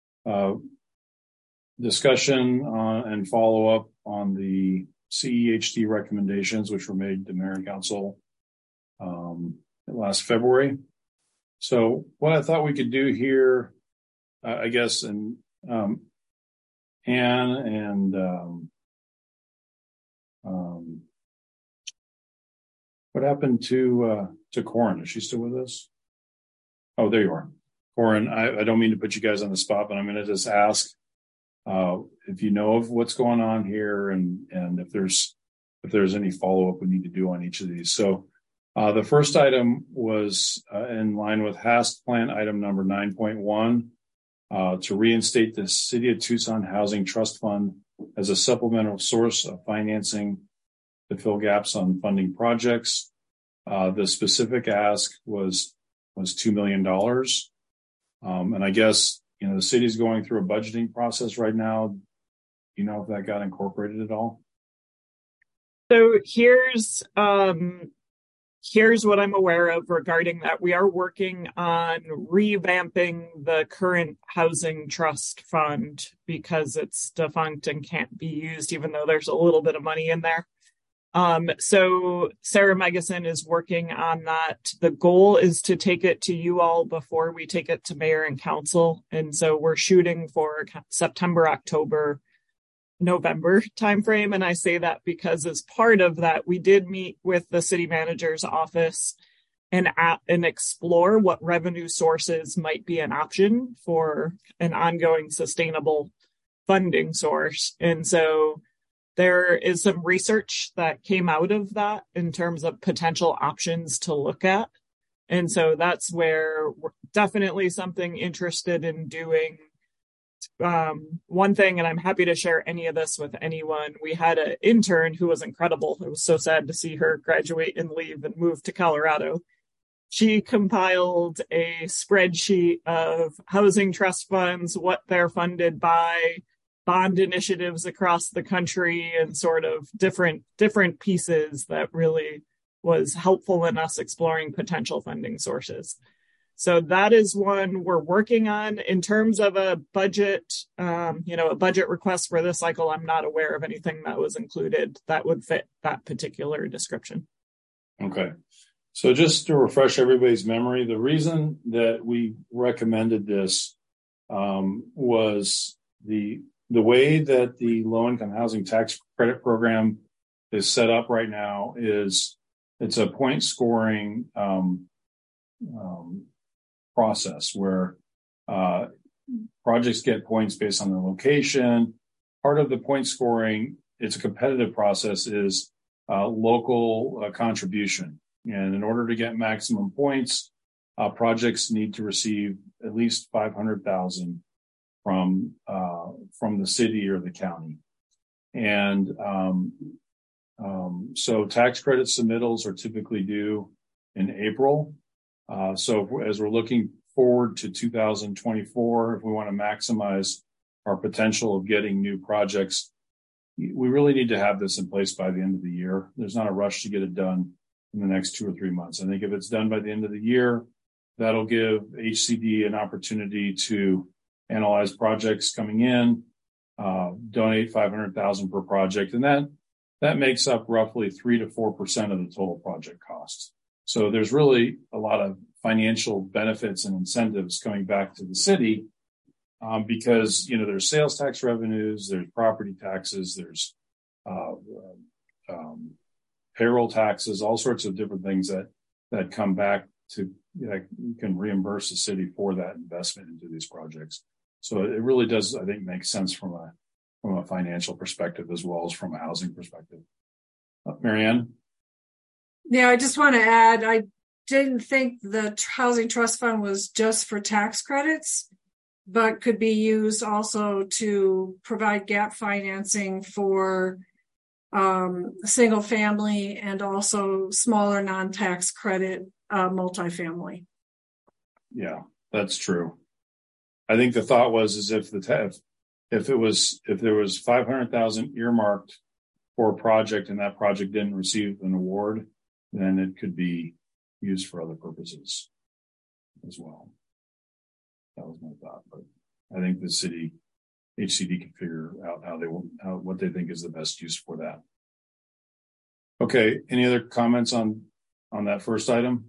discussion on and follow up on the CEHD recommendations, which were made to Mayor and Council last February. So what I thought we could do here, I guess, and Anne and what happened to Corin? Is she still with us? Oh, there you are. Corin, I don't mean to put you guys on the spot, but I'm going to just ask if you know of what's going on here, and if there's any follow-up we need to do on each of these. So the first item was in line with HASC plan item number 9.1 to reinstate the City of Tucson Housing Trust Fund as a supplemental source of financing to fill gaps on funding projects. The specific ask was $2 million. And I guess, the city's going through a budgeting process right now. Do you know if that got incorporated at all? So here's what I'm aware of regarding that. We are working on revamping the current housing trust fund because it's defunct and can't be used, even though there's a little bit of money in there. So Sarah Megason is working on that. The goal is to take it to you all before we take it to mayor and council. And so we're shooting for September, October, November timeframe. And I say that because as part of that, we did meet with the city manager's office and explore what revenue sources might be an option for an ongoing sustainable funding source. And so there is some research that came out of that in terms of potential options to look at. And so that's where we're definitely something interested in doing. One thing, and I'm happy to share any of this with anyone, we had an intern who was incredible. It was so sad to see her graduate and leave and move to Colorado. She compiled a spreadsheet of housing trust funds, what they're funded by, bond initiatives across the country, and sort of different pieces that really was helpful in us exploring potential funding sources. So that is one we're working on. In terms of a budget, a budget request for this cycle, I'm not aware of anything that was included that would fit that particular description. Okay. So just to refresh everybody's memory, the reason that we recommended this was the way that the low-income housing tax credit program is set up right now is it's a point scoring process where projects get points based on their location. Part of the point scoring, it's a competitive process, is local contribution. And in order to get maximum points, projects need to receive at least $500,000 from the city or the county. And so tax credit submittals are typically due in April. So as we're looking forward to 2024, if we want to maximize our potential of getting new projects, we really need to have this in place by the end of the year. There's not a rush to get it done in the next 2 or 3 months. I think if it's done by the end of the year, that'll give HCD an opportunity to analyze projects coming in, donate $500,000 per project, and that makes up roughly 3 to 4% of the total project costs. So there's really a lot of financial benefits and incentives coming back to the city because, there's sales tax revenues, there's property taxes, there's payroll taxes, all sorts of different things that come back to, you can reimburse the city for that investment into these projects. So it really does, I think, make sense from a financial perspective as well as from a housing perspective. Marianne? Yeah, I just want to add, I didn't think the Housing Trust Fund was just for tax credits, but could be used also to provide gap financing for single family and also smaller non-tax credit multifamily. Yeah, that's true. I think the thought was if there was $500,000 earmarked for a project and that project didn't receive an award, then it could be used for other purposes as well. That was my thought, but I think the city HCD can figure out what they think is the best use for that. Okay, any other comments on that first item?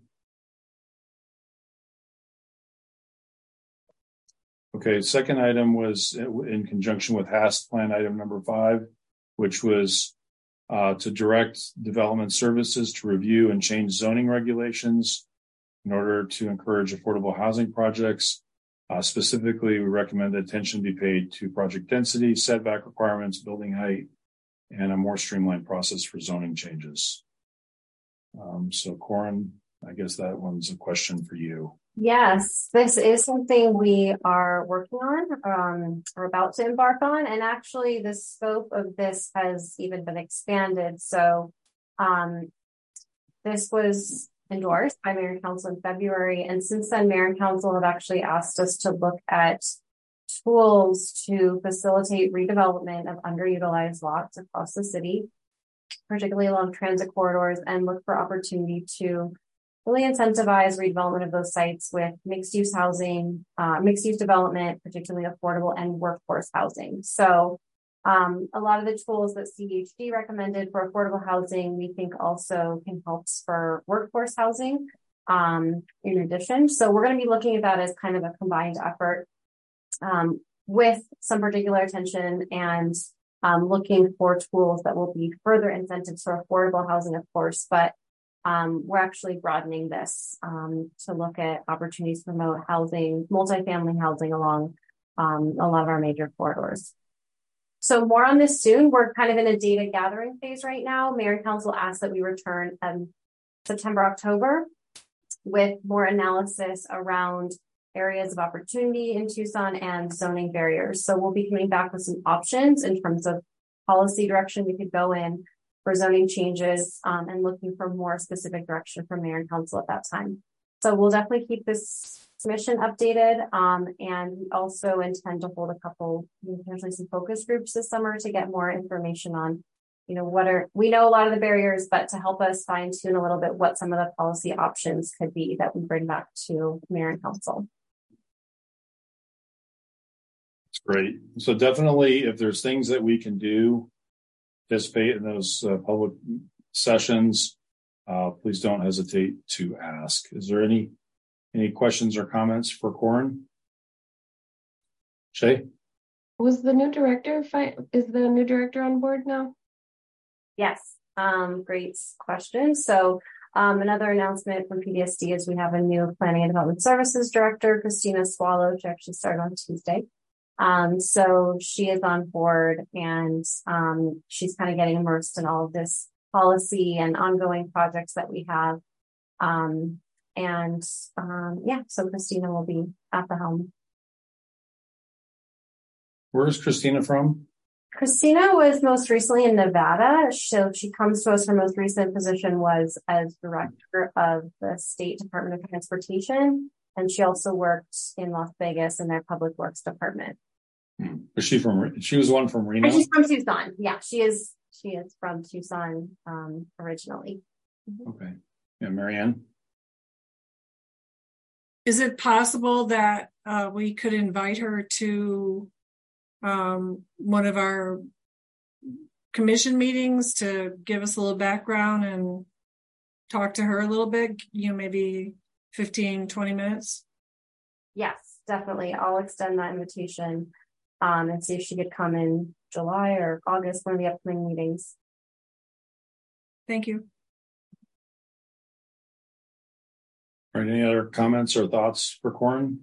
Okay, second item was in conjunction with HAST plan item number 5, which was to direct development services to review and change zoning regulations in order to encourage affordable housing projects. Specifically, we recommend that attention be paid to project density, setback requirements, building height, and a more streamlined process for zoning changes. So, Corin, I guess that one's a question for you. Yes, this is something we are working on, or about to embark on, and actually the scope of this has even been expanded. So this was endorsed by Mayor and Council in February, and since then Mayor and Council have actually asked us to look at tools to facilitate redevelopment of underutilized lots across the city, particularly along transit corridors, and look for opportunity to really incentivize redevelopment of those sites with mixed-use housing, mixed-use development, particularly affordable and workforce housing. So a lot of the tools that CDHD recommended for affordable housing, we think also can help spur workforce housing in addition. So we're going to be looking at that as kind of a combined effort with some particular attention and looking for tools that will be further incentives for affordable housing, of course, but we're actually broadening this to look at opportunities to promote housing, multifamily housing along a lot of our major corridors. So more on this soon. We're kind of in a data gathering phase right now. Mayor and Council asked that we return September, October with more analysis around areas of opportunity in Tucson and zoning barriers. So we'll be coming back with some options in terms of policy direction we could go in for zoning changes and looking for more specific direction from Mayor and Council at that time. So we'll definitely keep this commission updated, and we also intend to hold a couple, potentially some focus groups this summer to get more information on, we know a lot of the barriers, but to help us fine tune a little bit what some of the policy options could be that we bring back to Mayor and Council. That's great. So definitely, if there's things that we can do, participate in those public sessions, please don't hesitate to ask. Is there any questions or comments for Corin? Shay? Was the new director is the new director on board now? Yes, great question. So another announcement from PDSD is we have a new Planning and Development Services Director, Christina Swallow. She actually started on Tuesday. So she is on board, and she's kind of getting immersed in all of this policy and ongoing projects that we have. So Christina will be at the helm. Where is Christina from? Christina was most recently in Nevada. So she comes to us, her most recent position was as director of the State Department of Transportation. And she also worked in Las Vegas in their public works department. Is she was one from Reno? And she's from Tucson. Yeah, she is from Tucson originally. Okay. Yeah, Marianne? Is it possible that we could invite her to one of our commission meetings to give us a little background and talk to her a little bit, maybe 15, 20 minutes? Yes, definitely. I'll extend that invitation and see if she could come in July or August, one of the upcoming meetings. Thank you. All right, any other comments or thoughts for Corin?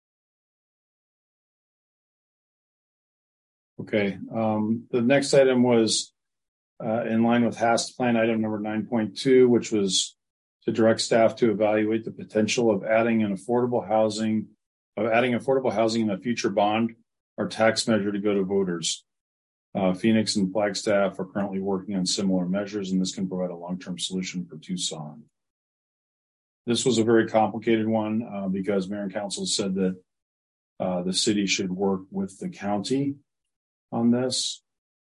Okay, the next item was in line with HAST plan item number 9.2, which was to direct staff to evaluate the potential of adding affordable housing in a future bond or tax measure to go to voters. Phoenix and Flagstaff are currently working on similar measures, and this can provide a long-term solution for Tucson. This was a very complicated one because Mayor and Council said that the city should work with the county on this.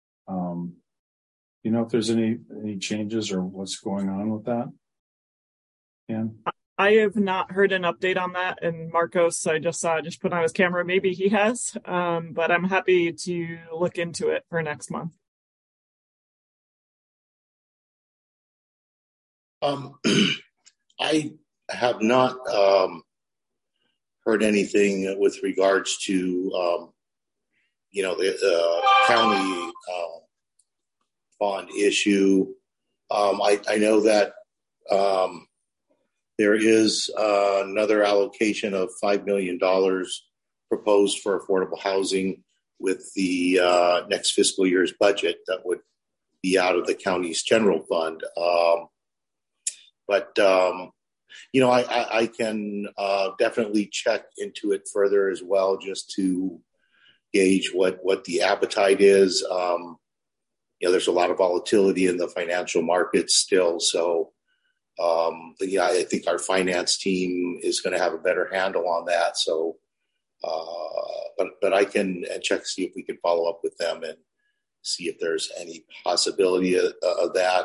If there's any changes or what's going on with that? Ann? I have not heard an update on that, and Marcos, I just put on his camera. Maybe he has, but I'm happy to look into it for next month. I have not heard anything with regards to the county bond issue. I know that there is another allocation of $5 million proposed for affordable housing with the next fiscal year's budget that would be out of the county's general fund. I can definitely check into it further as well, just to gauge what the appetite is. There's a lot of volatility in the financial markets still. So, I think our finance team is going to have a better handle on that. So, but I can check, see if we can follow up with them and see if there's any possibility of that.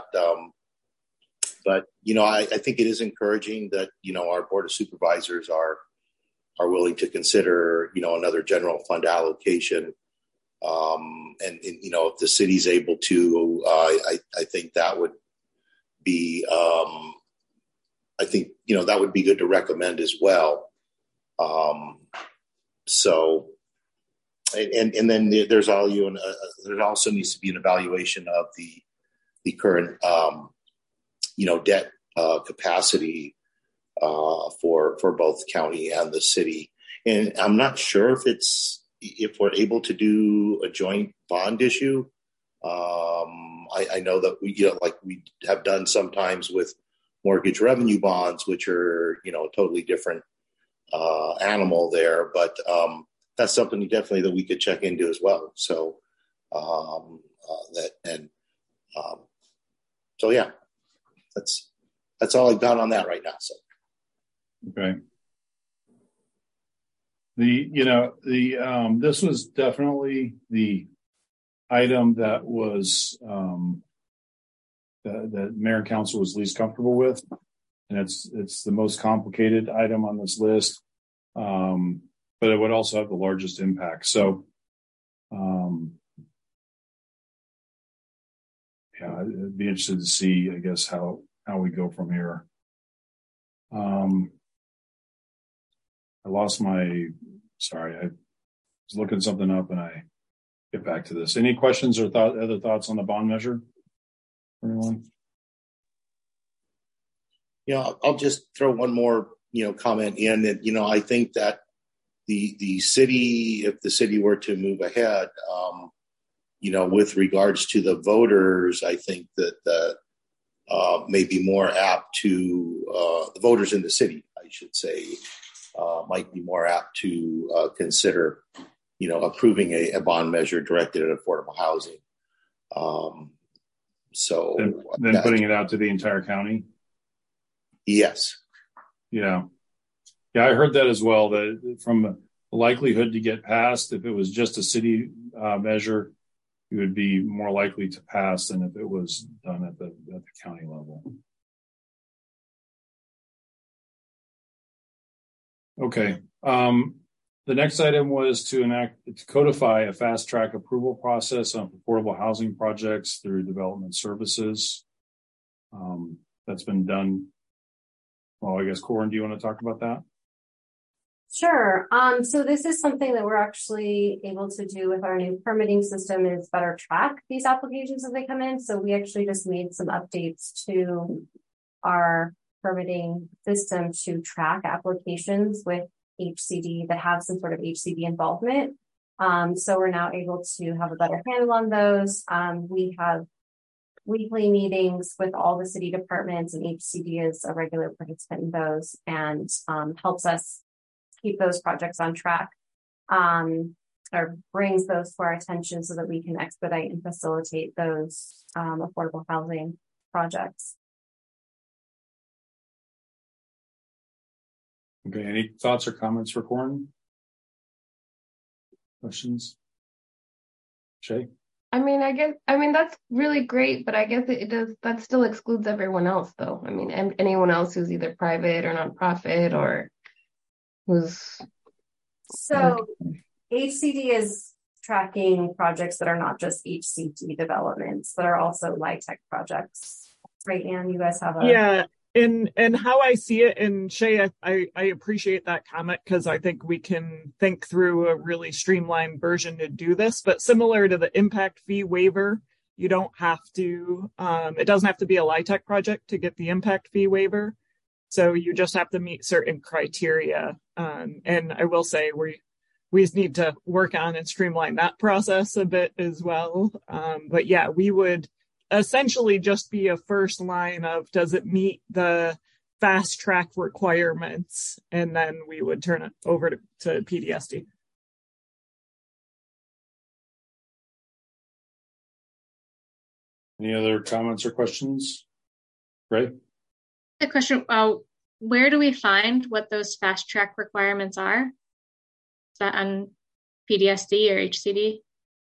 I think it is encouraging that, our Board of Supervisors are willing to consider, another general fund allocation. If the city's able to, I think that would be, that would be good to recommend as well. And then there's there also needs to be an evaluation of the current, debt capacity for both county and the city. And I'm not sure if it's if we're able to do a joint bond issue, I know that like we have done sometimes with mortgage revenue bonds, which are, a totally different animal there, but that's something definitely that we could check into as well. So so yeah, that's all I've got on that right now. So okay. This was definitely the item that was that Mayor and Council was least comfortable with, and it's the most complicated item on this list, but it would also have the largest impact. So, I'd be interested to see, I guess, how we go from here. I lost my. Sorry, I was looking something up, and I get back to this. Any questions or other thoughts on the bond measure? Anyone? I'll just throw one more, comment in that, I think that the city, if the city were to move ahead, with regards to the voters, I think that may be more apt to the voters in the city, I should say, might be more apt to consider, approving a bond measure directed at affordable housing. So then putting it out to the entire county. Yes. Yeah, I heard that as well. That from the likelihood to get passed, if it was just a city measure, it would be more likely to pass than if it was done at the county level. Okay. The next item was to codify a fast track approval process on affordable housing projects through development services. That's been done. Well, I guess, Corin, do you want to talk about that? Sure. So this is something that we're actually able to do with our new permitting system, is better track these applications as they come in. So we actually just made some updates to our permitting system to track applications with HCD that have some sort of HCD involvement. So we're now able to have a better handle on those. We have weekly meetings with all the city departments, and HCD is a regular participant in those, and helps us keep those projects on track, or brings those to our attention so that we can expedite and facilitate those affordable housing projects. Okay, any thoughts or comments for Corin? Questions? Shay? That's really great, but I guess that still excludes everyone else, though. And anyone else who's either private or nonprofit or who's. So HCD is tracking projects that are not just HCD developments, but are also LIHTC projects. Right, Anne, you guys have a. Yeah. And how I see it, and Shay, I appreciate that comment, because I think we can think through a really streamlined version to do this. But similar to the impact fee waiver, you don't have to, it doesn't have to be a LIHTC project to get the impact fee waiver. So you just have to meet certain criteria. And I will say we need to work on and streamline that process a bit as well. But yeah, we would essentially just be a first line of, does it meet the fast track requirements? And then we would turn it over to PDSD. Any other comments or questions? Ray? The question, where do we find what those fast track requirements are? Is that on PDSD or HCD?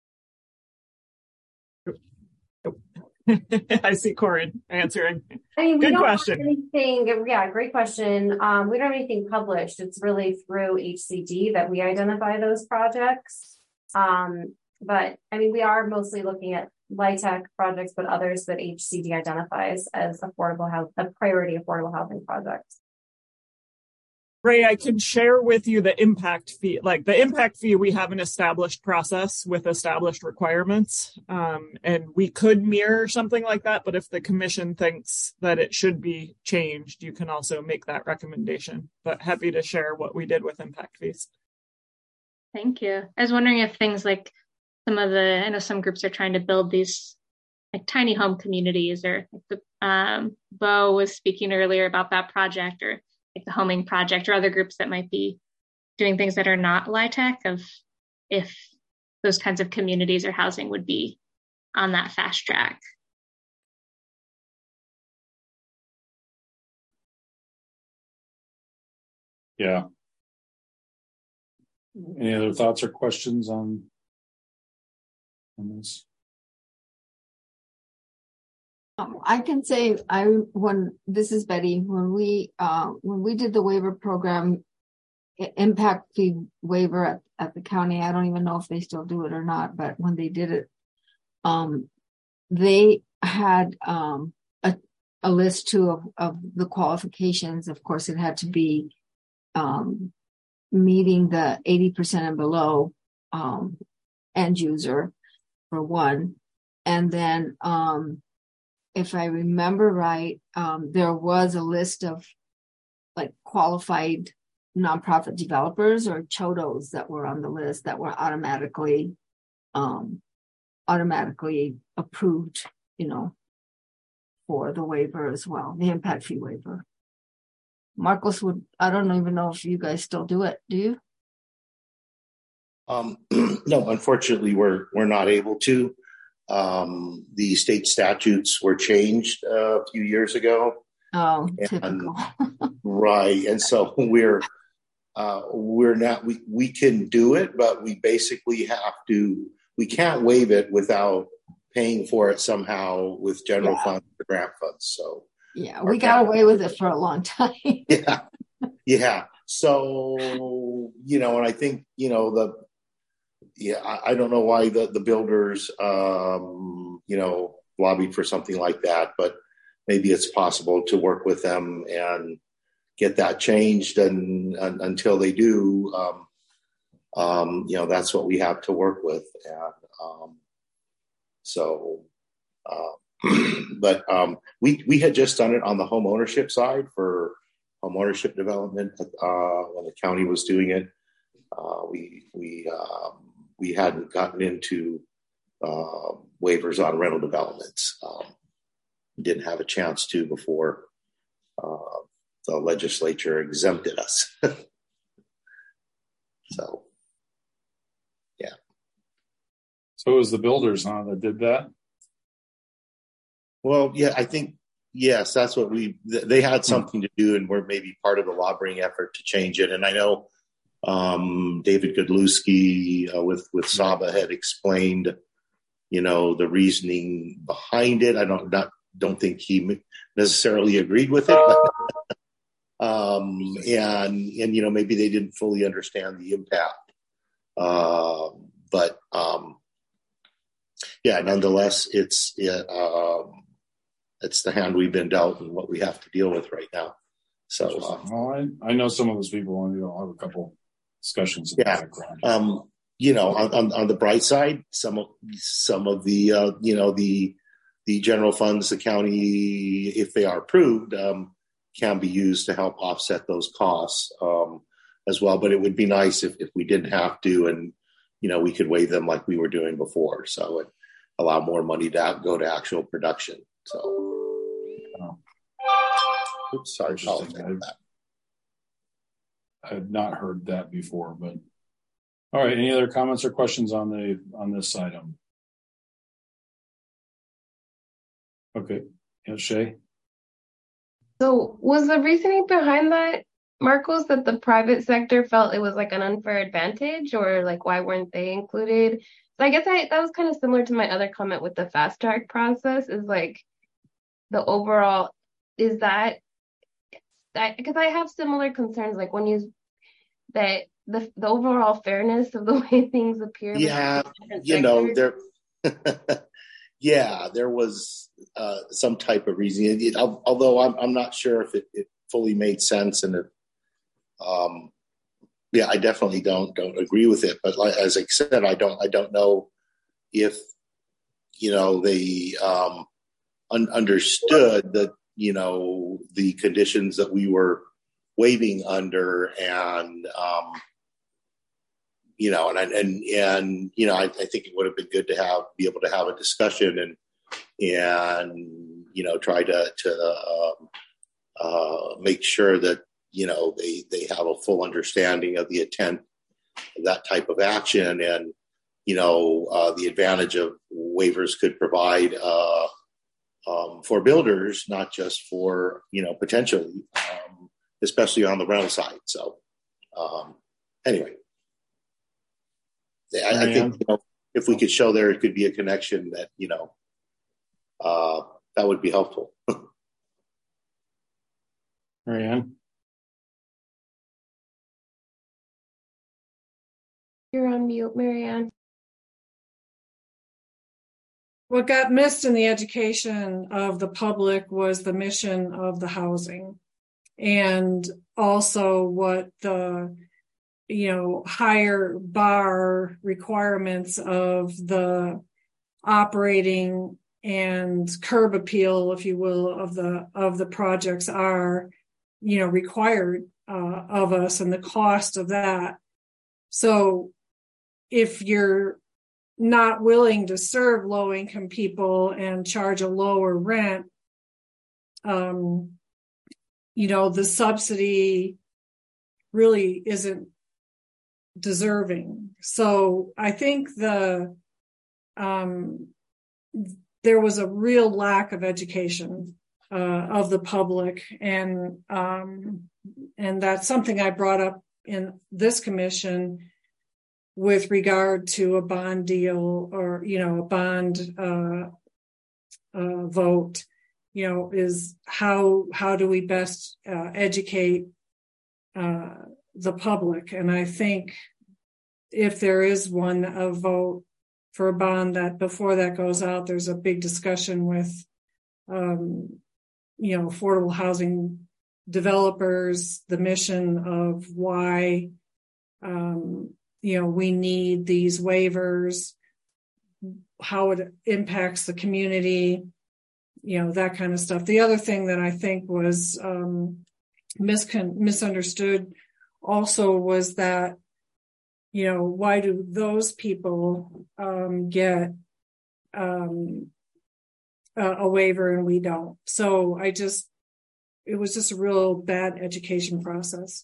I see Corin answering. Good question. Great question. We don't have anything published. It's really through HCD that we identify those projects. But we are mostly looking at LIHTC projects, but others that HCD identifies as priority affordable housing projects. Ray, I can share with you the impact fee. Like the impact fee, we have an established process with established requirements. And we could mirror something like that, but if the commission thinks that it should be changed, you can also make that recommendation. But happy to share what we did with impact fees. Thank you. I was wondering if things like I know some groups are trying to build these like tiny home communities, or like Bo was speaking earlier about that project, or like the homing project, or other groups that might be doing things that are not LIHTC, of if those kinds of communities or housing would be on that fast track. Yeah. Any other thoughts or questions on this? I can say this is Betty, when we did the waiver program, impact fee waiver at the county, I don't even know if they still do it or not, but when they did it, they had a list too of the qualifications. Of course, it had to be meeting the 80% and below end user for one. And then if I remember right, there was a list of like qualified nonprofit developers or CHODOs that were on the list that were automatically approved, for the waiver as well, the impact fee waiver. Marcos I don't even know if you guys still do it. Do you? No, unfortunately, we're not able to. The state statutes were changed a few years ago. Oh, typical. Right. And so we're not, we can do it, but we basically we can't waive it without paying for it somehow with general funds or grant funds. So yeah, we got away with it for a long time. Yeah. So, and I think, I don't know why the builders, lobbied for something like that, but maybe it's possible to work with them and get that changed. And until they do, that's what we have to work with. And but we had just done it on the home ownership side for home ownership development when the county was doing it. We hadn't gotten into waivers on rental developments. Didn't have a chance to before the legislature exempted us. So, yeah. So it was the builders that did that? Well, yeah, I think, yes, that's what they had something to do, and we're maybe part of the lobbying effort to change it. And I know David Godlewski with Saba had explained, the reasoning behind it. I don't think he necessarily agreed with it, but, and maybe they didn't fully understand the impact. But nonetheless, it's the hand we've been dealt and what we have to deal with right now. So, I know some of those people, and I'll have a couple discussions in the background. On the bright side, some of the general funds, the county, if they are approved, can be used to help offset those costs as well. But it would be nice if we didn't have to, and we could waive them like we were doing before. So it allow more money to go to actual production. So, oops, sorry, that. I had not heard that before, but all right. Any other comments or questions on this item? Okay, yeah, Shay. So was the reasoning behind that, Marcos, that the private sector felt it was like an unfair advantage, or like why weren't they included? So I guess that was kind of similar to my other comment with the fast track process, is like the overall, is that because I have similar concerns, like when the overall fairness of the way things appear. Yeah, there was some type of reasoning, although I'm not sure if it fully made sense, and I definitely don't agree with it. But as I said, I don't know if they understood that the conditions that we were waiving under, and I think it would have been good to be able to have a discussion and try to make sure that, they have a full understanding of the intent of that type of action and, the advantage of waivers could provide for builders, not just for, potentially, especially on the rental side. So anyway, I think if we could show there could be a connection that, that would be helpful. Marianne? You're on mute, Marianne. What got missed in the education of the public was the mission of the housing, and also what the higher bar requirements of the operating and curb appeal, if you will, of the projects are, required of us, and the cost of that. So if you're not willing to serve low income people and charge a lower rent, the subsidy really isn't deserving. So I think there was a real lack of education of the public, and that's something I brought up in this commission with regard to a bond deal or a bond vote. Is how do we best educate the public? And I think if there is a vote for a bond, that before that goes out, there's a big discussion with affordable housing developers, the mission of why we need these waivers, how it impacts the community, that kind of stuff. The other thing that I think was misunderstood also was that, why do those people get a waiver and we don't? So it was just a real bad education process.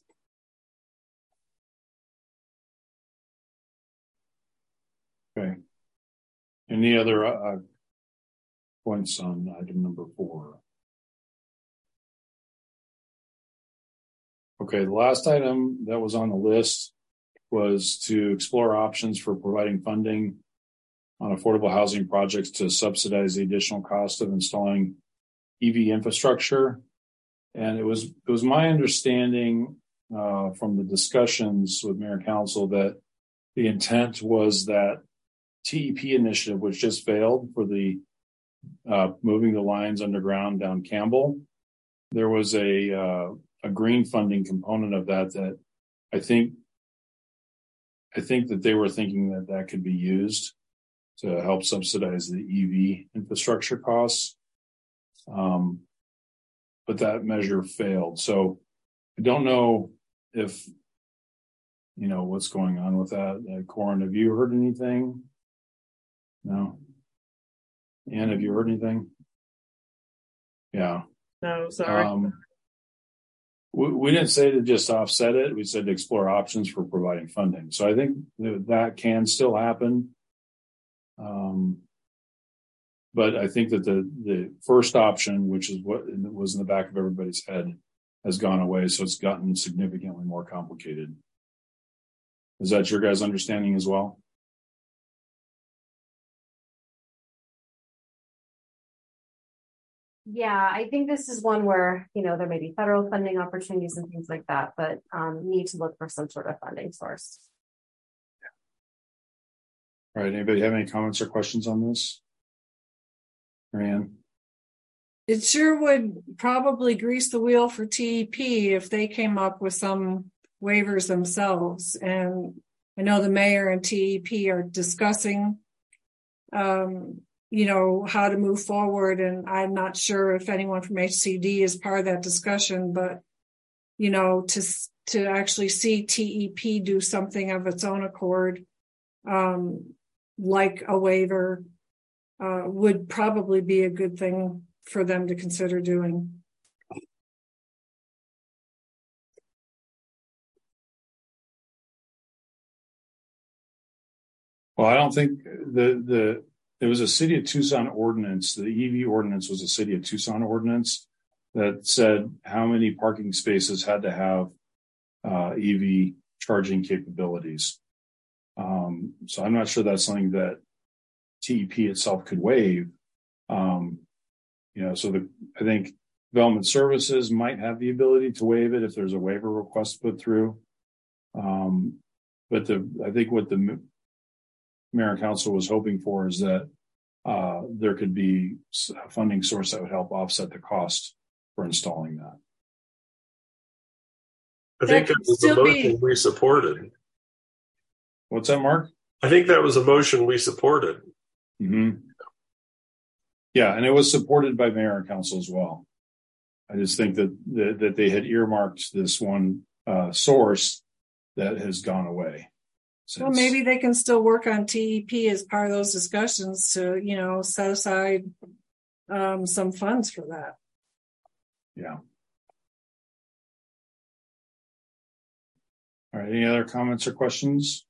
Okay. Any other points on item number 4? Okay, the last item that was on the list was to explore options for providing funding on affordable housing projects to subsidize the additional cost of installing EV infrastructure. And it was my understanding from the discussions with Mayor and Council that the intent was that TEP initiative, which just failed for the moving the lines underground down Campbell, there was a green funding component of that I think that they were thinking that could be used to help subsidize the EV infrastructure costs. But that measure failed. So I don't know if, what's going on with that. Corin, have you heard anything? No. Ann, have you heard anything? Yeah. No, sorry. We didn't say to just offset it. We said to explore options for providing funding. So I think that can still happen. But I think that the first option, which is what was in the back of everybody's head, has gone away. So it's gotten significantly more complicated. Is that your guys' understanding as well? Yeah, I think this is one where, there may be federal funding opportunities and things like that, but need to look for some sort of funding source. All right. Anybody have any comments or questions on this? Marianne? It sure would probably grease the wheel for TEP if they came up with some waivers themselves. And I know the mayor and TEP are discussing, how to move forward. And I'm not sure if anyone from HCD is part of that discussion, but, to actually see TEP do something of its own accord, like a waiver, would probably be a good thing for them to consider doing. Well, I don't think it was a City of Tucson ordinance. The EV ordinance was a City of Tucson ordinance that said how many parking spaces had to have EV charging capabilities. So I'm not sure that's something that TEP itself could waive. So I think Development Services might have the ability to waive it if there's a waiver request put through. But I think what the Mayor and Council was hoping for is that there could be a funding source that would help offset the cost for installing that. I think that was the motion we supported. What's that, Mark? I think that was a motion we supported. Mm-hmm. Yeah, and it was supported by Mayor and Council as well. I just think that they had earmarked this one source that has gone away. Well, maybe they can still work on TEP as part of those discussions to, set aside some funds for that. Yeah. All right. Any other comments or questions?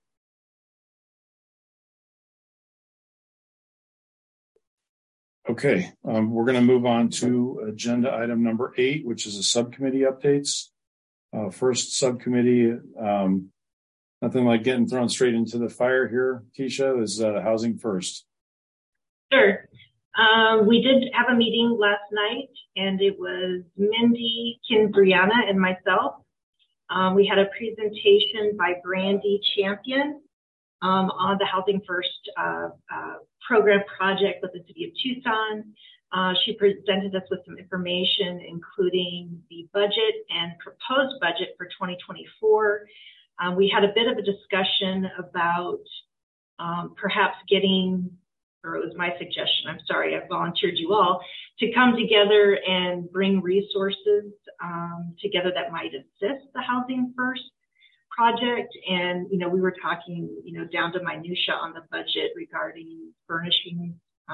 Okay. We're going to move on to agenda item number 8, which is a subcommittee updates. First subcommittee, nothing like getting thrown straight into the fire here, Keisha, is Housing First. Sure. We did have a meeting last night, and it was Mindy, Kimbriana, and myself. We had a presentation by Brandy Champion on the Housing First program project with the City of Tucson. She presented us with some information, including the budget and proposed budget for 2024. We had a bit of a discussion about perhaps getting, or it was my suggestion, I'm sorry, I volunteered you all, to come together and bring resources together that might assist the Housing First project. And, we were talking, down to minutia on the budget regarding furnishings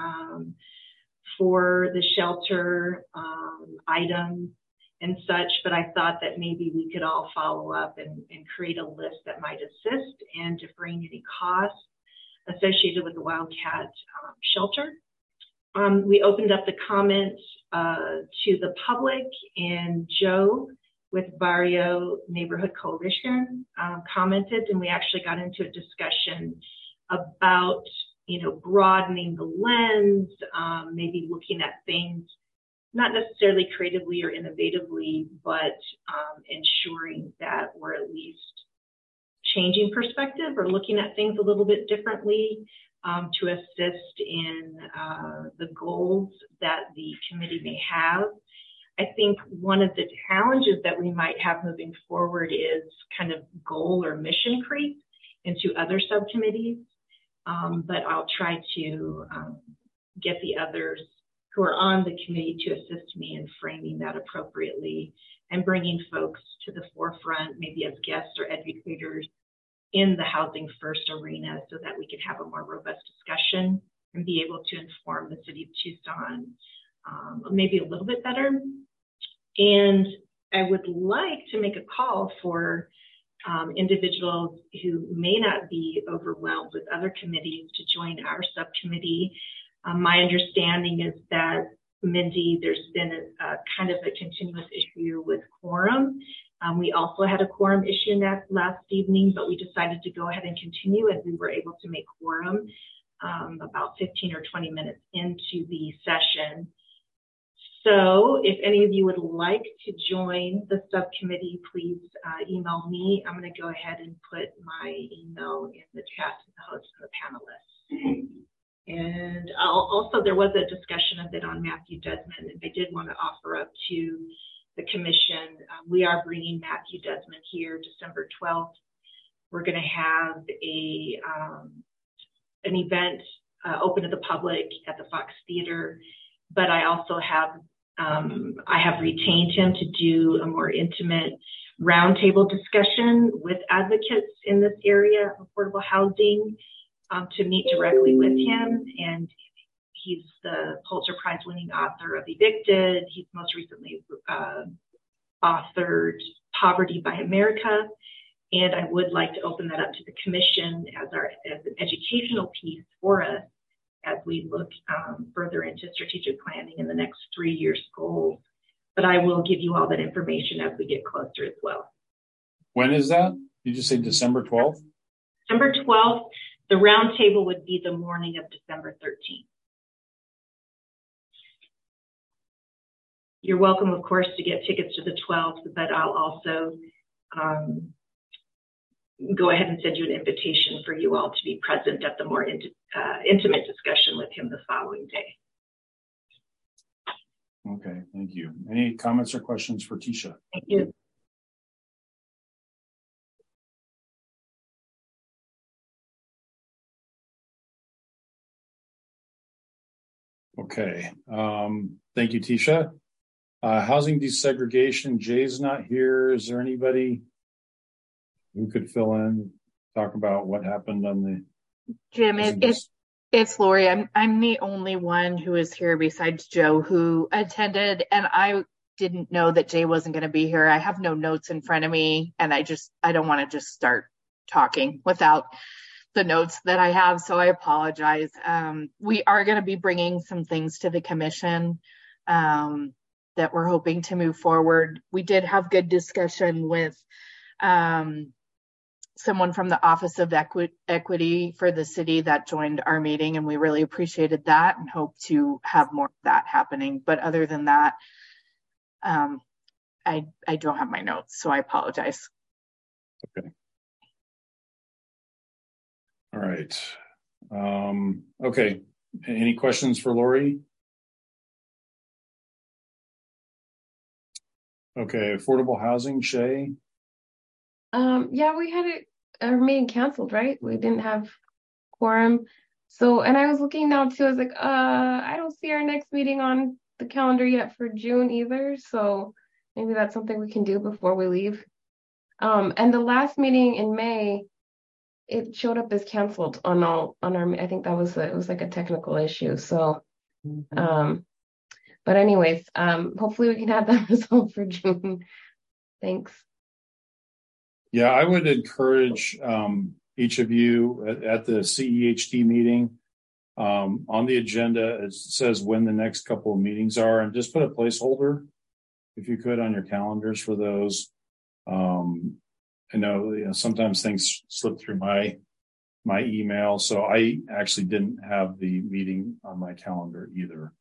for the shelter items and such, but I thought that maybe we could all follow up and create a list that might assist and defray any costs associated with the Wildcat shelter. We opened up the comments to the public, and Joe with Barrio Neighborhood Coalition commented, and we actually got into a discussion about, broadening the lens, maybe looking at things not necessarily creatively or innovatively, but ensuring that we're at least changing perspective or looking at things a little bit differently to assist in the goals that the committee may have. I think one of the challenges that we might have moving forward is kind of goal or mission creep into other subcommittees, but I'll try to get the others who are on the committee to assist me in framing that appropriately and bringing folks to the forefront, maybe as guests or educators in the Housing First arena, so that we can have a more robust discussion and be able to inform the City of Tucson maybe a little bit better. And I would like to make a call for individuals who may not be overwhelmed with other committees to join our subcommittee. My understanding is that, Mindy, there's been a kind of a continuous issue with quorum. We also had a quorum issue last evening, but we decided to go ahead and continue, and we were able to make quorum about 15 or 20 minutes into the session. So if any of you would like to join the subcommittee, please email me. I'm going to go ahead and put my email in the chat to the hosts and the panelists. And there was a discussion of it on Matthew Desmond, and I did want to offer up to the commission. We are bringing Matthew Desmond here December 12th. We're going to have an event open to the public at the Fox Theater, but I also have I have retained him to do a more intimate roundtable discussion with advocates in this area of affordable housing to meet directly with him. And he's the Pulitzer Prize winning author of Evicted. He's most recently authored Poverty by America. And I would like to open that up to the commission as an educational piece for us as we look further into strategic planning in the next 3 years goals. But I will give you all that information as we get closer as well. When is that? Did you say December 12th? December 12th. The roundtable would be the morning of December 13th. You're welcome, of course, to get tickets to the 12th, but I'll also go ahead and send you an invitation for you all to be present at the more intimate discussion with him the following day. Okay, thank you. Any comments or questions for Tisha? Thank you. Okay, thank you, Tisha. Housing desegregation, Jay's not here. Is there anybody who could fill in, talk about what happened on the... Jim, it's Lori. I'm the only one who is here besides Joe who attended, and I didn't know that Jay wasn't going to be here. I have no notes in front of me, and I don't want to just start talking without the notes that I have, so I apologize. We are going to be bringing some things to the commission that we're hoping to move forward. We did have good discussion with someone from the Office of Equity for the city that joined our meeting, and we really appreciated that and hope to have more of that happening. But other than that, I don't have my notes, so I apologize. Okay. All right. Okay. Any questions for Lori? Okay. Affordable housing, Shay? Yeah, we had our meeting canceled, right? We didn't have quorum. So, and I was looking now too, I was like, I don't see our next meeting on the calendar yet for June either. So maybe that's something we can do before we leave. And the last meeting in May, it showed up as canceled on our, I think that was, it was like a technical issue. So, but anyways, hopefully we can have that result for June. Thanks. Yeah, I would encourage each of you at the CEHD meeting on the agenda. It says when the next couple of meetings are, and just put a placeholder, if you could, on your calendars for those. I know, sometimes things slip through my email, so I actually didn't have the meeting on my calendar either.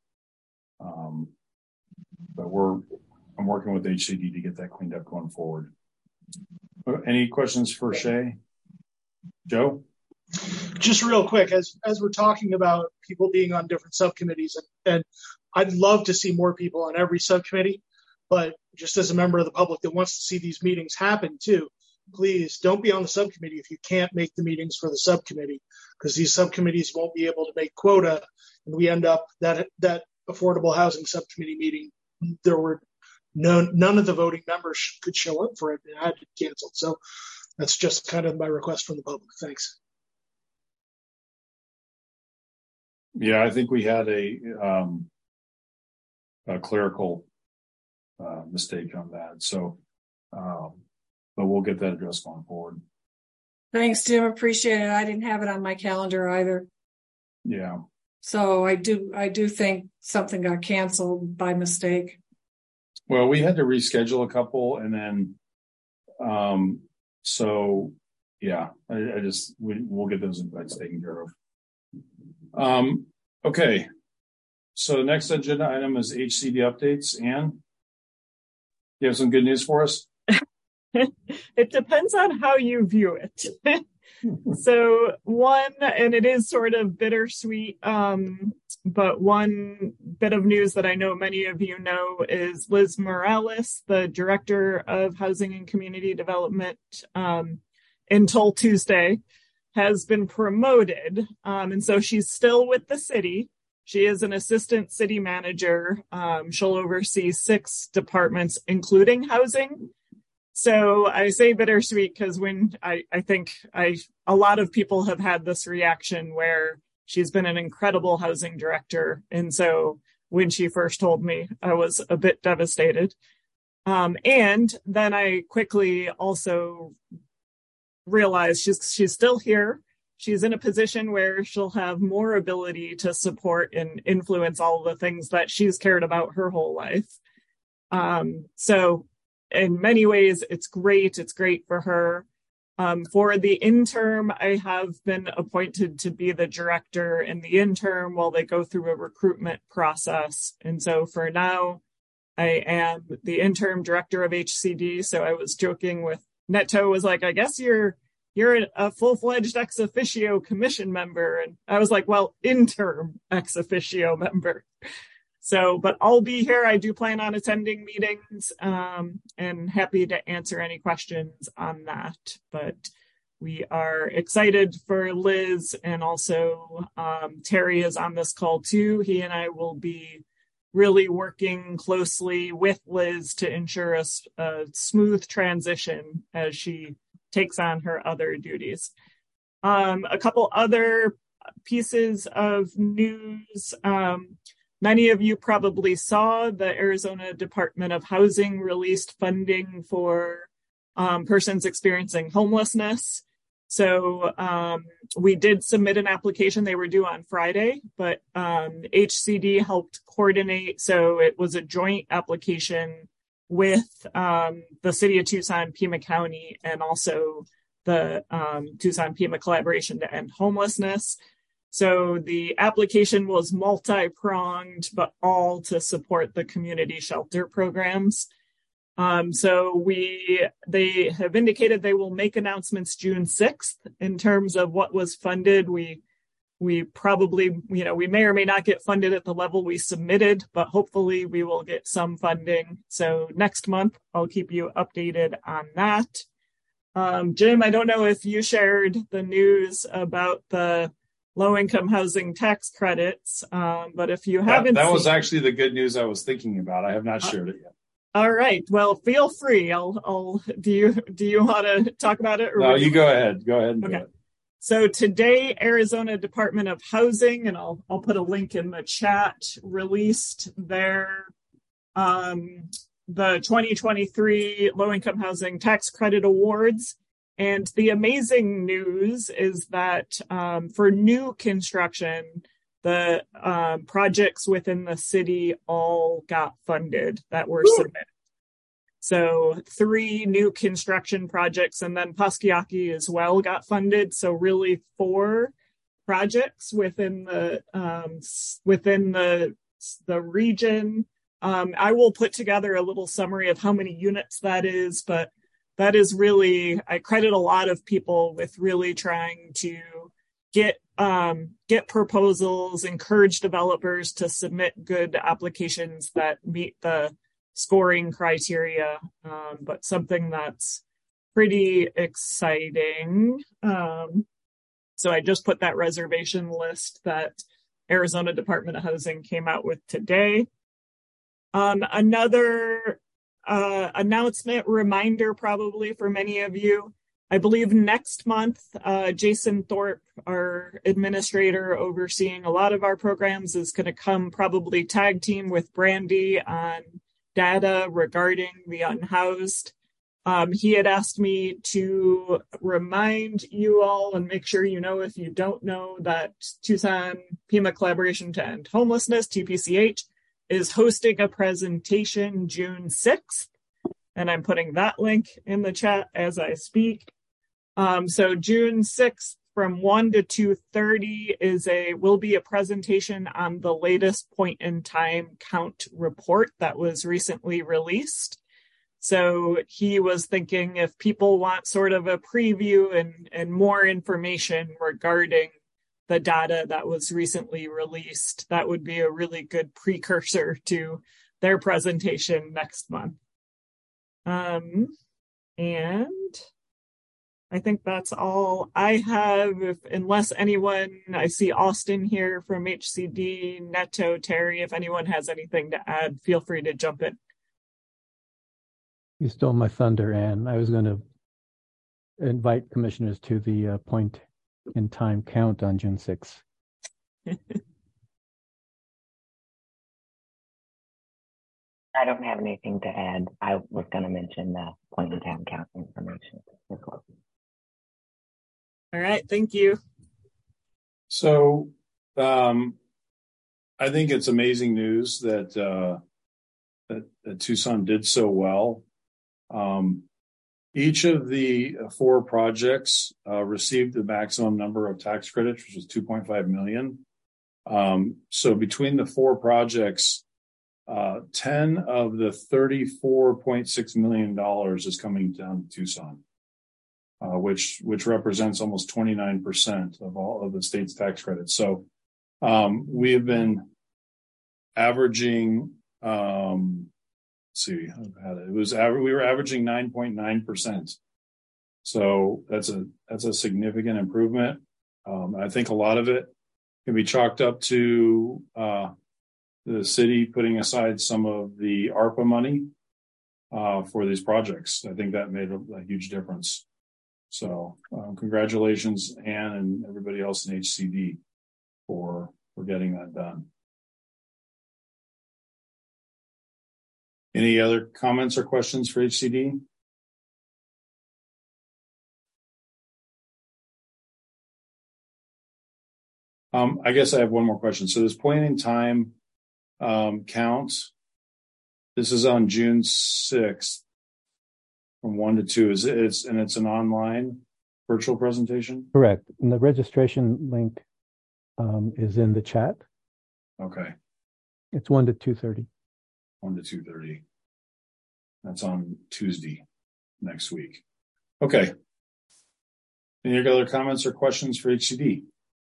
But I'm working with HCD to get that cleaned up going forward. Any questions for Shay? Joe? Just real quick, as we're talking about people being on different subcommittees, and I'd love to see more people on every subcommittee, but just as a member of the public that wants to see these meetings happen too, please don't be on the subcommittee if you can't make the meetings for the subcommittee, because these subcommittees won't be able to make quota, and we end up that affordable housing subcommittee meeting, there were none of the voting members could show up for it, and I had to cancel. So that's just kind of my request from the public. Thanks. Yeah, I think we had a clerical mistake on that. So, but we'll get that addressed going forward. Thanks, Tim. Appreciate it. I didn't have it on my calendar either. Yeah. So I do think something got canceled by mistake. Well, we had to reschedule a couple, and then, so yeah, we'll get those invites taken care of. Okay. So the next agenda item is HCD updates. Anne, you have some good news for us? It depends on how you view it. So one, and it is sort of bittersweet, but one bit of news that I know many of you know is Liz Morales, the Director of Housing and Community Development, until Tuesday, has been promoted. And so she's still with the city. She is an assistant city manager. She'll oversee 6 departments, including housing. So I say bittersweet because when I think a lot of people have had this reaction where she's been an incredible housing director. And so when she first told me, I was a bit devastated. And then I quickly also realized she's still here. She's in a position where she'll have more ability to support and influence all the things that she's cared about her whole life. So in many ways, it's great. It's great for her. For the interim, I have been appointed to be the director in the interim while they go through a recruitment process. And so for now, I am the interim director of HCD. So I was joking with Neto was like, I guess you're a full-fledged ex officio commission member. And I was like, well, interim ex officio member. So, but I'll be here. I do plan on attending meetings and happy to answer any questions on that. But we are excited for Liz, and also Terry is on this call too. He and I will be really working closely with Liz to ensure a smooth transition as she takes on her other duties. A couple other pieces of news. Many of you probably saw the Arizona Department of Housing released funding for persons experiencing homelessness. So we did submit an application. They were due on Friday, but HCD helped coordinate. So it was a joint application with the City of Tucson, Pima County, and also the Tucson-Pima Collaboration to End Homelessness. So the application was multi-pronged, but all to support the community shelter programs. So they have indicated they will make announcements June 6th in terms of what was funded. We probably, we may or may not get funded at the level we submitted, but hopefully we will get some funding. So next month, I'll keep you updated on that. Jim, I don't know if you shared the news about the low-income housing tax credits, but if you haven't, that was actually the good news I was thinking about. I have not shared it yet. All right. Well, feel free. Do you want to talk about it? Or no, you go ahead. Go ahead. And okay. Do it. So today, Arizona Department of Housing, and I'll put a link in the chat, released their the 2023 low-income housing tax credit awards. And the amazing news is that for new construction, the projects within the city all got funded that were submitted. So 3 new construction projects, and then Pasquiyaki as well got funded. So really 4 projects within the region. I will put together a little summary of how many units that is, but that is really, I credit a lot of people with really trying to get proposals, encourage developers to submit good applications that meet the scoring criteria, but something that's pretty exciting. So I just put that reservation list that Arizona Department of Housing came out with today. Another announcement, reminder probably for many of you, I believe next month, Jason Thorpe, our administrator overseeing a lot of our programs, is going to come probably tag team with Brandy on data regarding the unhoused. He had asked me to remind you all and make sure you know if you don't know that Tucson-Pima Collaboration to End Homelessness, TPCH, is hosting a presentation June 6th. And I'm putting that link in the chat as I speak. So June 6th from 1 to 2:30 will be a presentation on the latest point in time count report that was recently released. So he was thinking if people want sort of a preview and more information regarding the data that was recently released, that would be a really good precursor to their presentation next month. And I think that's all I have. Unless anyone, I see Austin here from HCD, Neto, Terry, if anyone has anything to add, feel free to jump in. You stole my thunder, Ann. I was going to invite commissioners to the point in time count on June 6th. I don't have anything to add. I was going to mention the point in time count information as well. All right, thank you. So I think it's amazing news that that Tucson did so well. Each of the 4 projects received the maximum number of tax credits, which was 2.5 million. So between the 4 projects, 10 of the $34.6 million is coming down to Tucson, which represents almost 29% of all of the state's tax credits. So we have been averaging, we were averaging 9.9%. So that's a significant improvement. I think a lot of it can be chalked up to the city putting aside some of the ARPA money for these projects. I think that made a huge difference. So congratulations, Ann, and everybody else in HCD for getting that done. Any other comments or questions for HCD? I guess I have one more question. So this point in time count, this is on June 6th from 1 to 2. It's an online virtual presentation? Correct. And the registration link is in the chat. Okay. It's 1 to 2:30. 1 to 2:30. That's on Tuesday next week. Okay. Any other comments or questions for HCD?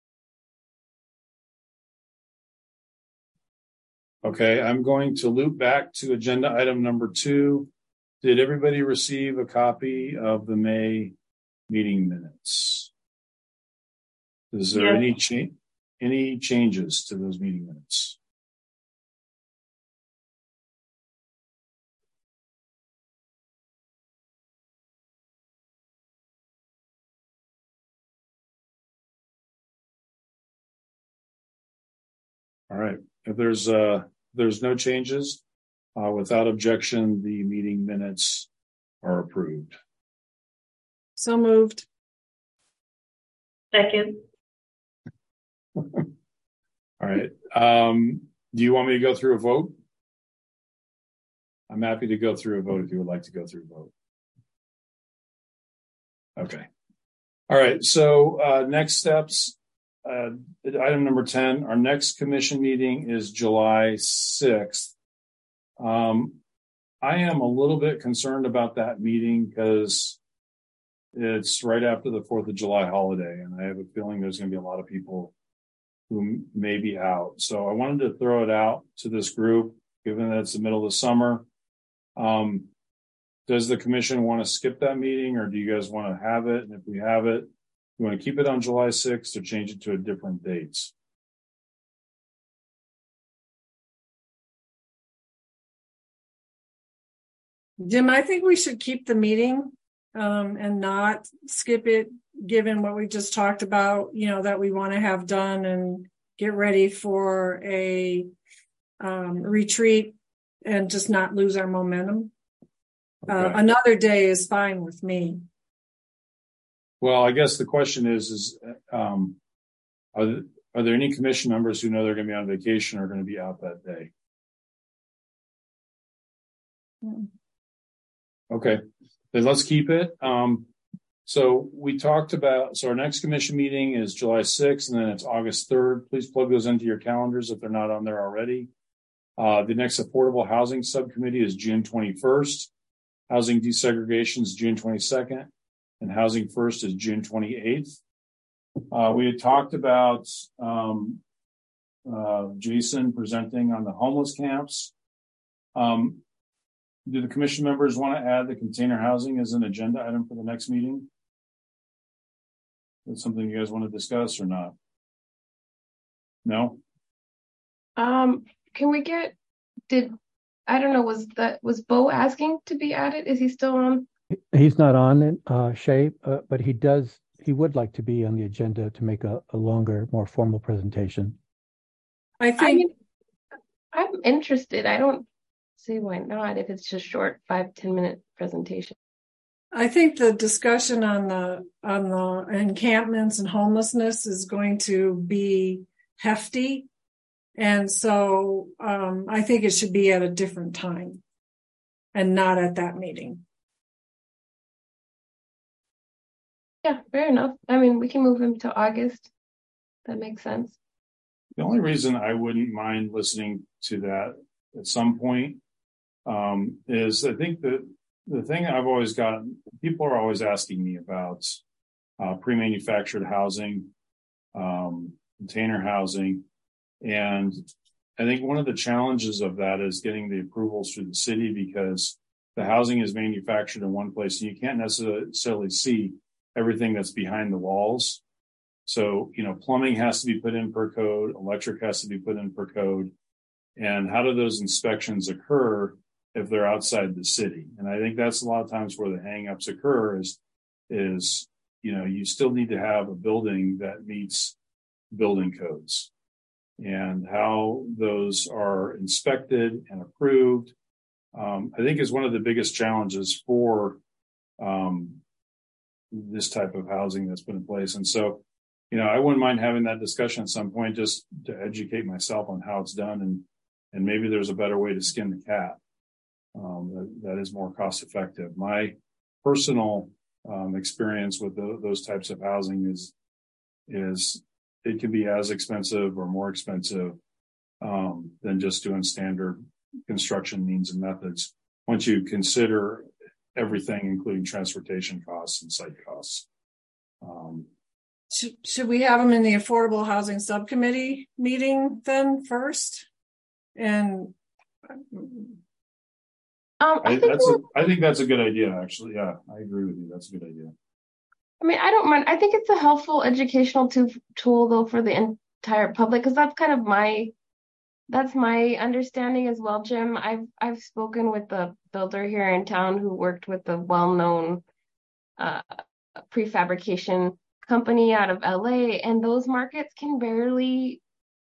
Okay, I'm going to loop back to agenda item number 2. Did everybody receive a copy of the May meeting minutes? Is there any changes to those meeting minutes? All right. If there's no changes, without objection, the meeting minutes are approved. So moved. Second. All right. Do you want me to go through a vote? I'm happy to go through a vote if you would like to go through a vote. Okay. All right. So next steps. Item number 10, our next commission meeting is July 6th. I am a little bit concerned about that meeting because it's right after the 4th of July holiday, and I have a feeling there's going to be a lot of people who may be out. So I wanted to throw it out to this group, given that it's the middle of the summer. Does the commission want to skip that meeting, or do you guys want to have it? And if we have it, you want to keep it on July 6th or change it to a different date? Jim, I think we should keep the meeting and not skip it, given what we just talked about, that we want to have done and get ready for a retreat and just not lose our momentum. Okay. Another day is fine with me. Well, I guess the question is are there any commission members who know they're going to be on vacation or are going to be out that day? Okay, then let's keep it. So we talked about, our next commission meeting is July 6th, and then it's August 3rd. Please plug those into your calendars if they're not on there already. The next affordable housing subcommittee is June 21st. Housing desegregation is June 22nd. And Housing First is June 28th. We had talked about Jason presenting on the homeless camps. Do the commission members want to add the container housing as an agenda item for the next meeting? Is that something you guys want to discuss or not? No? Can we get, did I don't know, was Bo asking to be added? Is he still on? He's not on Shay, but he would like to be on the agenda to make a longer, more formal presentation. I mean, I'm interested. I don't see why not if it's just short 5-10 minute presentation. I think the discussion on the encampments and homelessness is going to be hefty. And so I think it should be at a different time and not at that meeting. Yeah, fair enough. I mean, we can move him to August. That makes sense. The only reason I wouldn't mind listening to that at some point is I think that the thing I've always gotten, people are always asking me about pre-manufactured housing, container housing. And I think one of the challenges of that is getting the approvals through the city because the housing is manufactured in one place and you can't necessarily see everything that's behind the walls. So, plumbing has to be put in per code, electric has to be put in per code. And how do those inspections occur if they're outside the city? And I think that's a lot of times where the hangups occur is you still need to have a building that meets building codes. And how those are inspected and approved, I think is one of the biggest challenges for this type of housing that's put in place. And so, I wouldn't mind having that discussion at some point just to educate myself on how it's done and maybe there's a better way to skin the cat that is more cost effective. My personal experience with those types of housing is it can be as expensive or more expensive than just doing standard construction means and methods once you consider everything, including transportation costs and site costs. Should we have them in the Affordable Housing Subcommittee meeting then first? And I think that's a good idea, actually. Yeah, I agree with you. That's a good idea. I mean, I don't mind. I think it's a helpful educational tool, though, for the entire public, because that's kind of that's my understanding as well, Jim. I've spoken with the builder here in town who worked with the well-known prefabrication company out of LA, and those markets can barely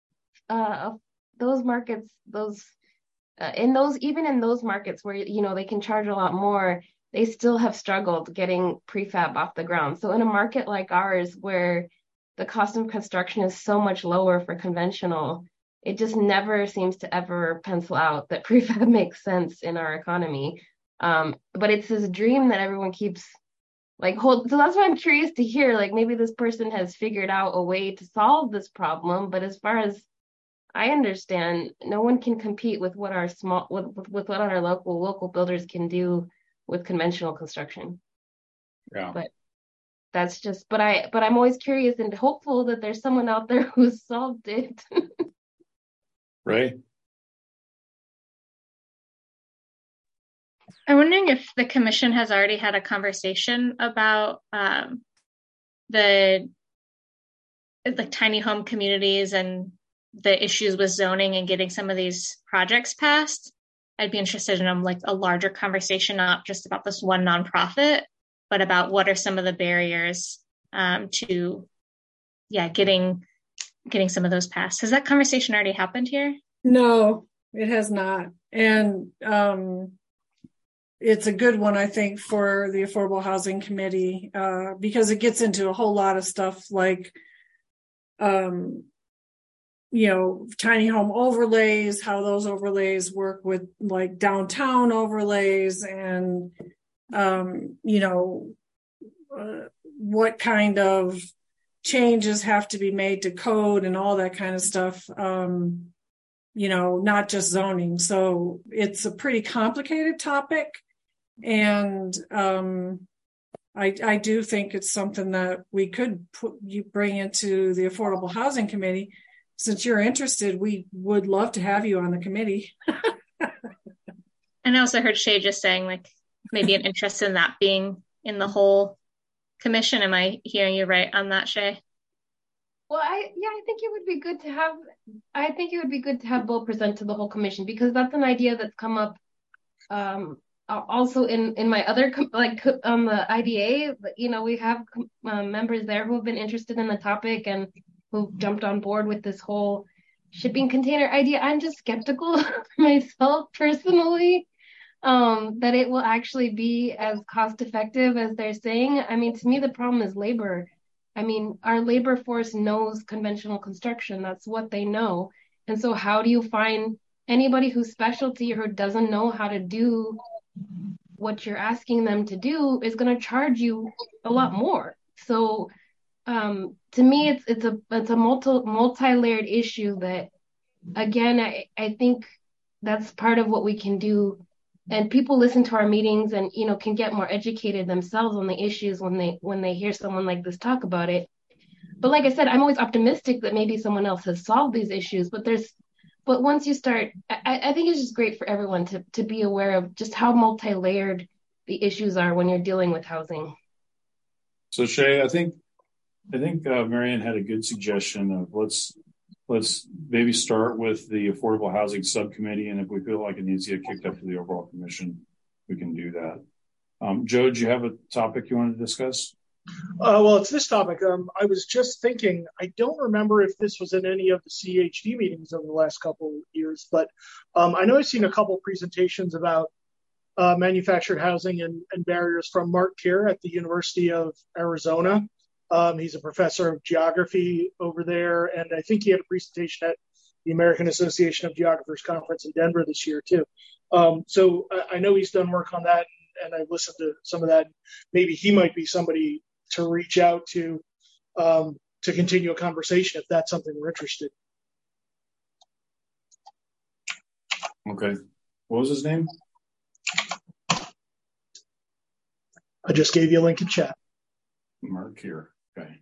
even in those markets where they can charge a lot more, they still have struggled getting prefab off the ground. So in a market like ours where the cost of construction is so much lower for conventional, it just never seems to ever pencil out that prefab makes sense in our economy. But it's this dream that everyone keeps so that's why I'm curious to hear, maybe this person has figured out a way to solve this problem. But as far as I understand, no one can compete with what our with what our local builders can do with conventional construction. Yeah. But that's just, but I'm always curious and hopeful that there's someone out there who's solved it. Right. I'm wondering if the commission has already had a conversation about the tiny home communities and the issues with zoning and getting some of these projects passed. I'd be interested in a larger conversation, not just about this one nonprofit, but about what are some of the barriers to getting some of those passed. Has that conversation already happened here? No, it has not. And it's a good one, I think, for the Affordable Housing Committee because it gets into a whole lot of stuff like, tiny home overlays, how those overlays work with downtown overlays and, what kind of changes have to be made to code and all that kind of stuff. Not just zoning. So it's a pretty complicated topic. And I do think it's something that we could bring into the Affordable Housing Committee. Since you're interested, we would love to have you on the committee. And I also heard Shay just saying maybe an interest in that being in the whole commission. Am I hearing you right on that, Shay? Well, I think it would be good to have. I think it would be good to have Bo present to the whole commission, because that's an idea that's come up. Also in my other on the IDA, we have members there who have been interested in the topic and who jumped on board with this whole shipping container idea. I'm just skeptical myself personally that it will actually be as cost effective as they're saying. I mean, to me, the problem is labor. I mean, our labor force knows conventional construction. That's what they know. And so how do you find anybody whose specialty or who doesn't know how to do what you're asking them to do is going to charge you a lot more. So to me, it's a multi-layered issue that, again, I think that's part of what we can do. And people listen to our meetings and, can get more educated themselves on the issues when they hear someone like this talk about it. But like I said, I'm always optimistic that maybe someone else has solved these issues, but once you start, I think it's just great for everyone to be aware of just how multi-layered the issues are when you're dealing with housing. So Shay, I think Marianne had a good suggestion of let's maybe start with the Affordable Housing Subcommittee, and if we feel like it needs to get kicked up to the overall commission, we can do that. Joe, do you have a topic you want to discuss? Well, it's this topic. I was just thinking, I don't remember if this was in any of the CHD meetings over the last couple of years, but I know I've seen a couple of presentations about manufactured housing and barriers from Mark Keir at the University of Arizona. He's a professor of geography over there, and I think he had a presentation at the American Association of Geographers Conference in Denver this year, too. So I know he's done work on that, and I've listened to some of that. Maybe he might be somebody to reach out to continue a conversation if that's something we're interested in. Okay. What was his name? I just gave you a link in chat. Mark here. Okay.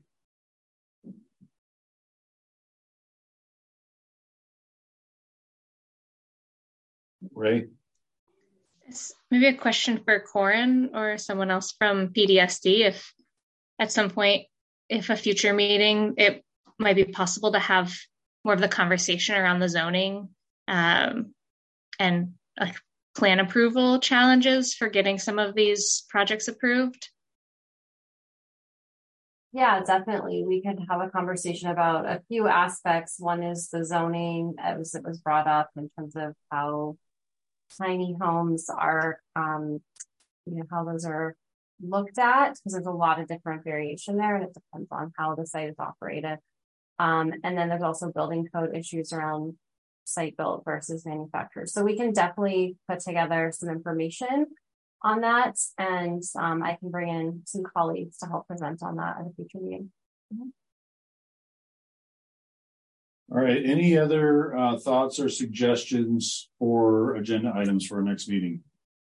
Ray? Maybe a question for Corin or someone else from PDSD. If at some point, if a future meeting, it might be possible to have more of the conversation around the zoning and plan approval challenges for getting some of these projects approved. Yeah, definitely. We could have a conversation about a few aspects. One is the zoning, as it was brought up in terms of how tiny homes are, how those are looked at, because there's a lot of different variation there, and it depends on how the site is operated. And then there's also building code issues around site built versus manufactured. So we can definitely put together some information on that, and I can bring in some colleagues to help present on that at a future meeting. All right. Any other thoughts or suggestions for agenda items for our next meeting?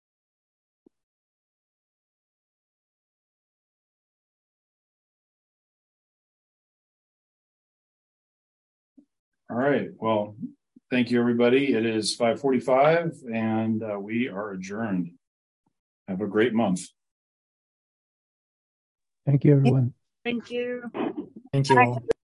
All right. Well, thank you, everybody. It is 5:45, and we are adjourned. Have a great month. Thank you, everyone. Thank you. Thank you all.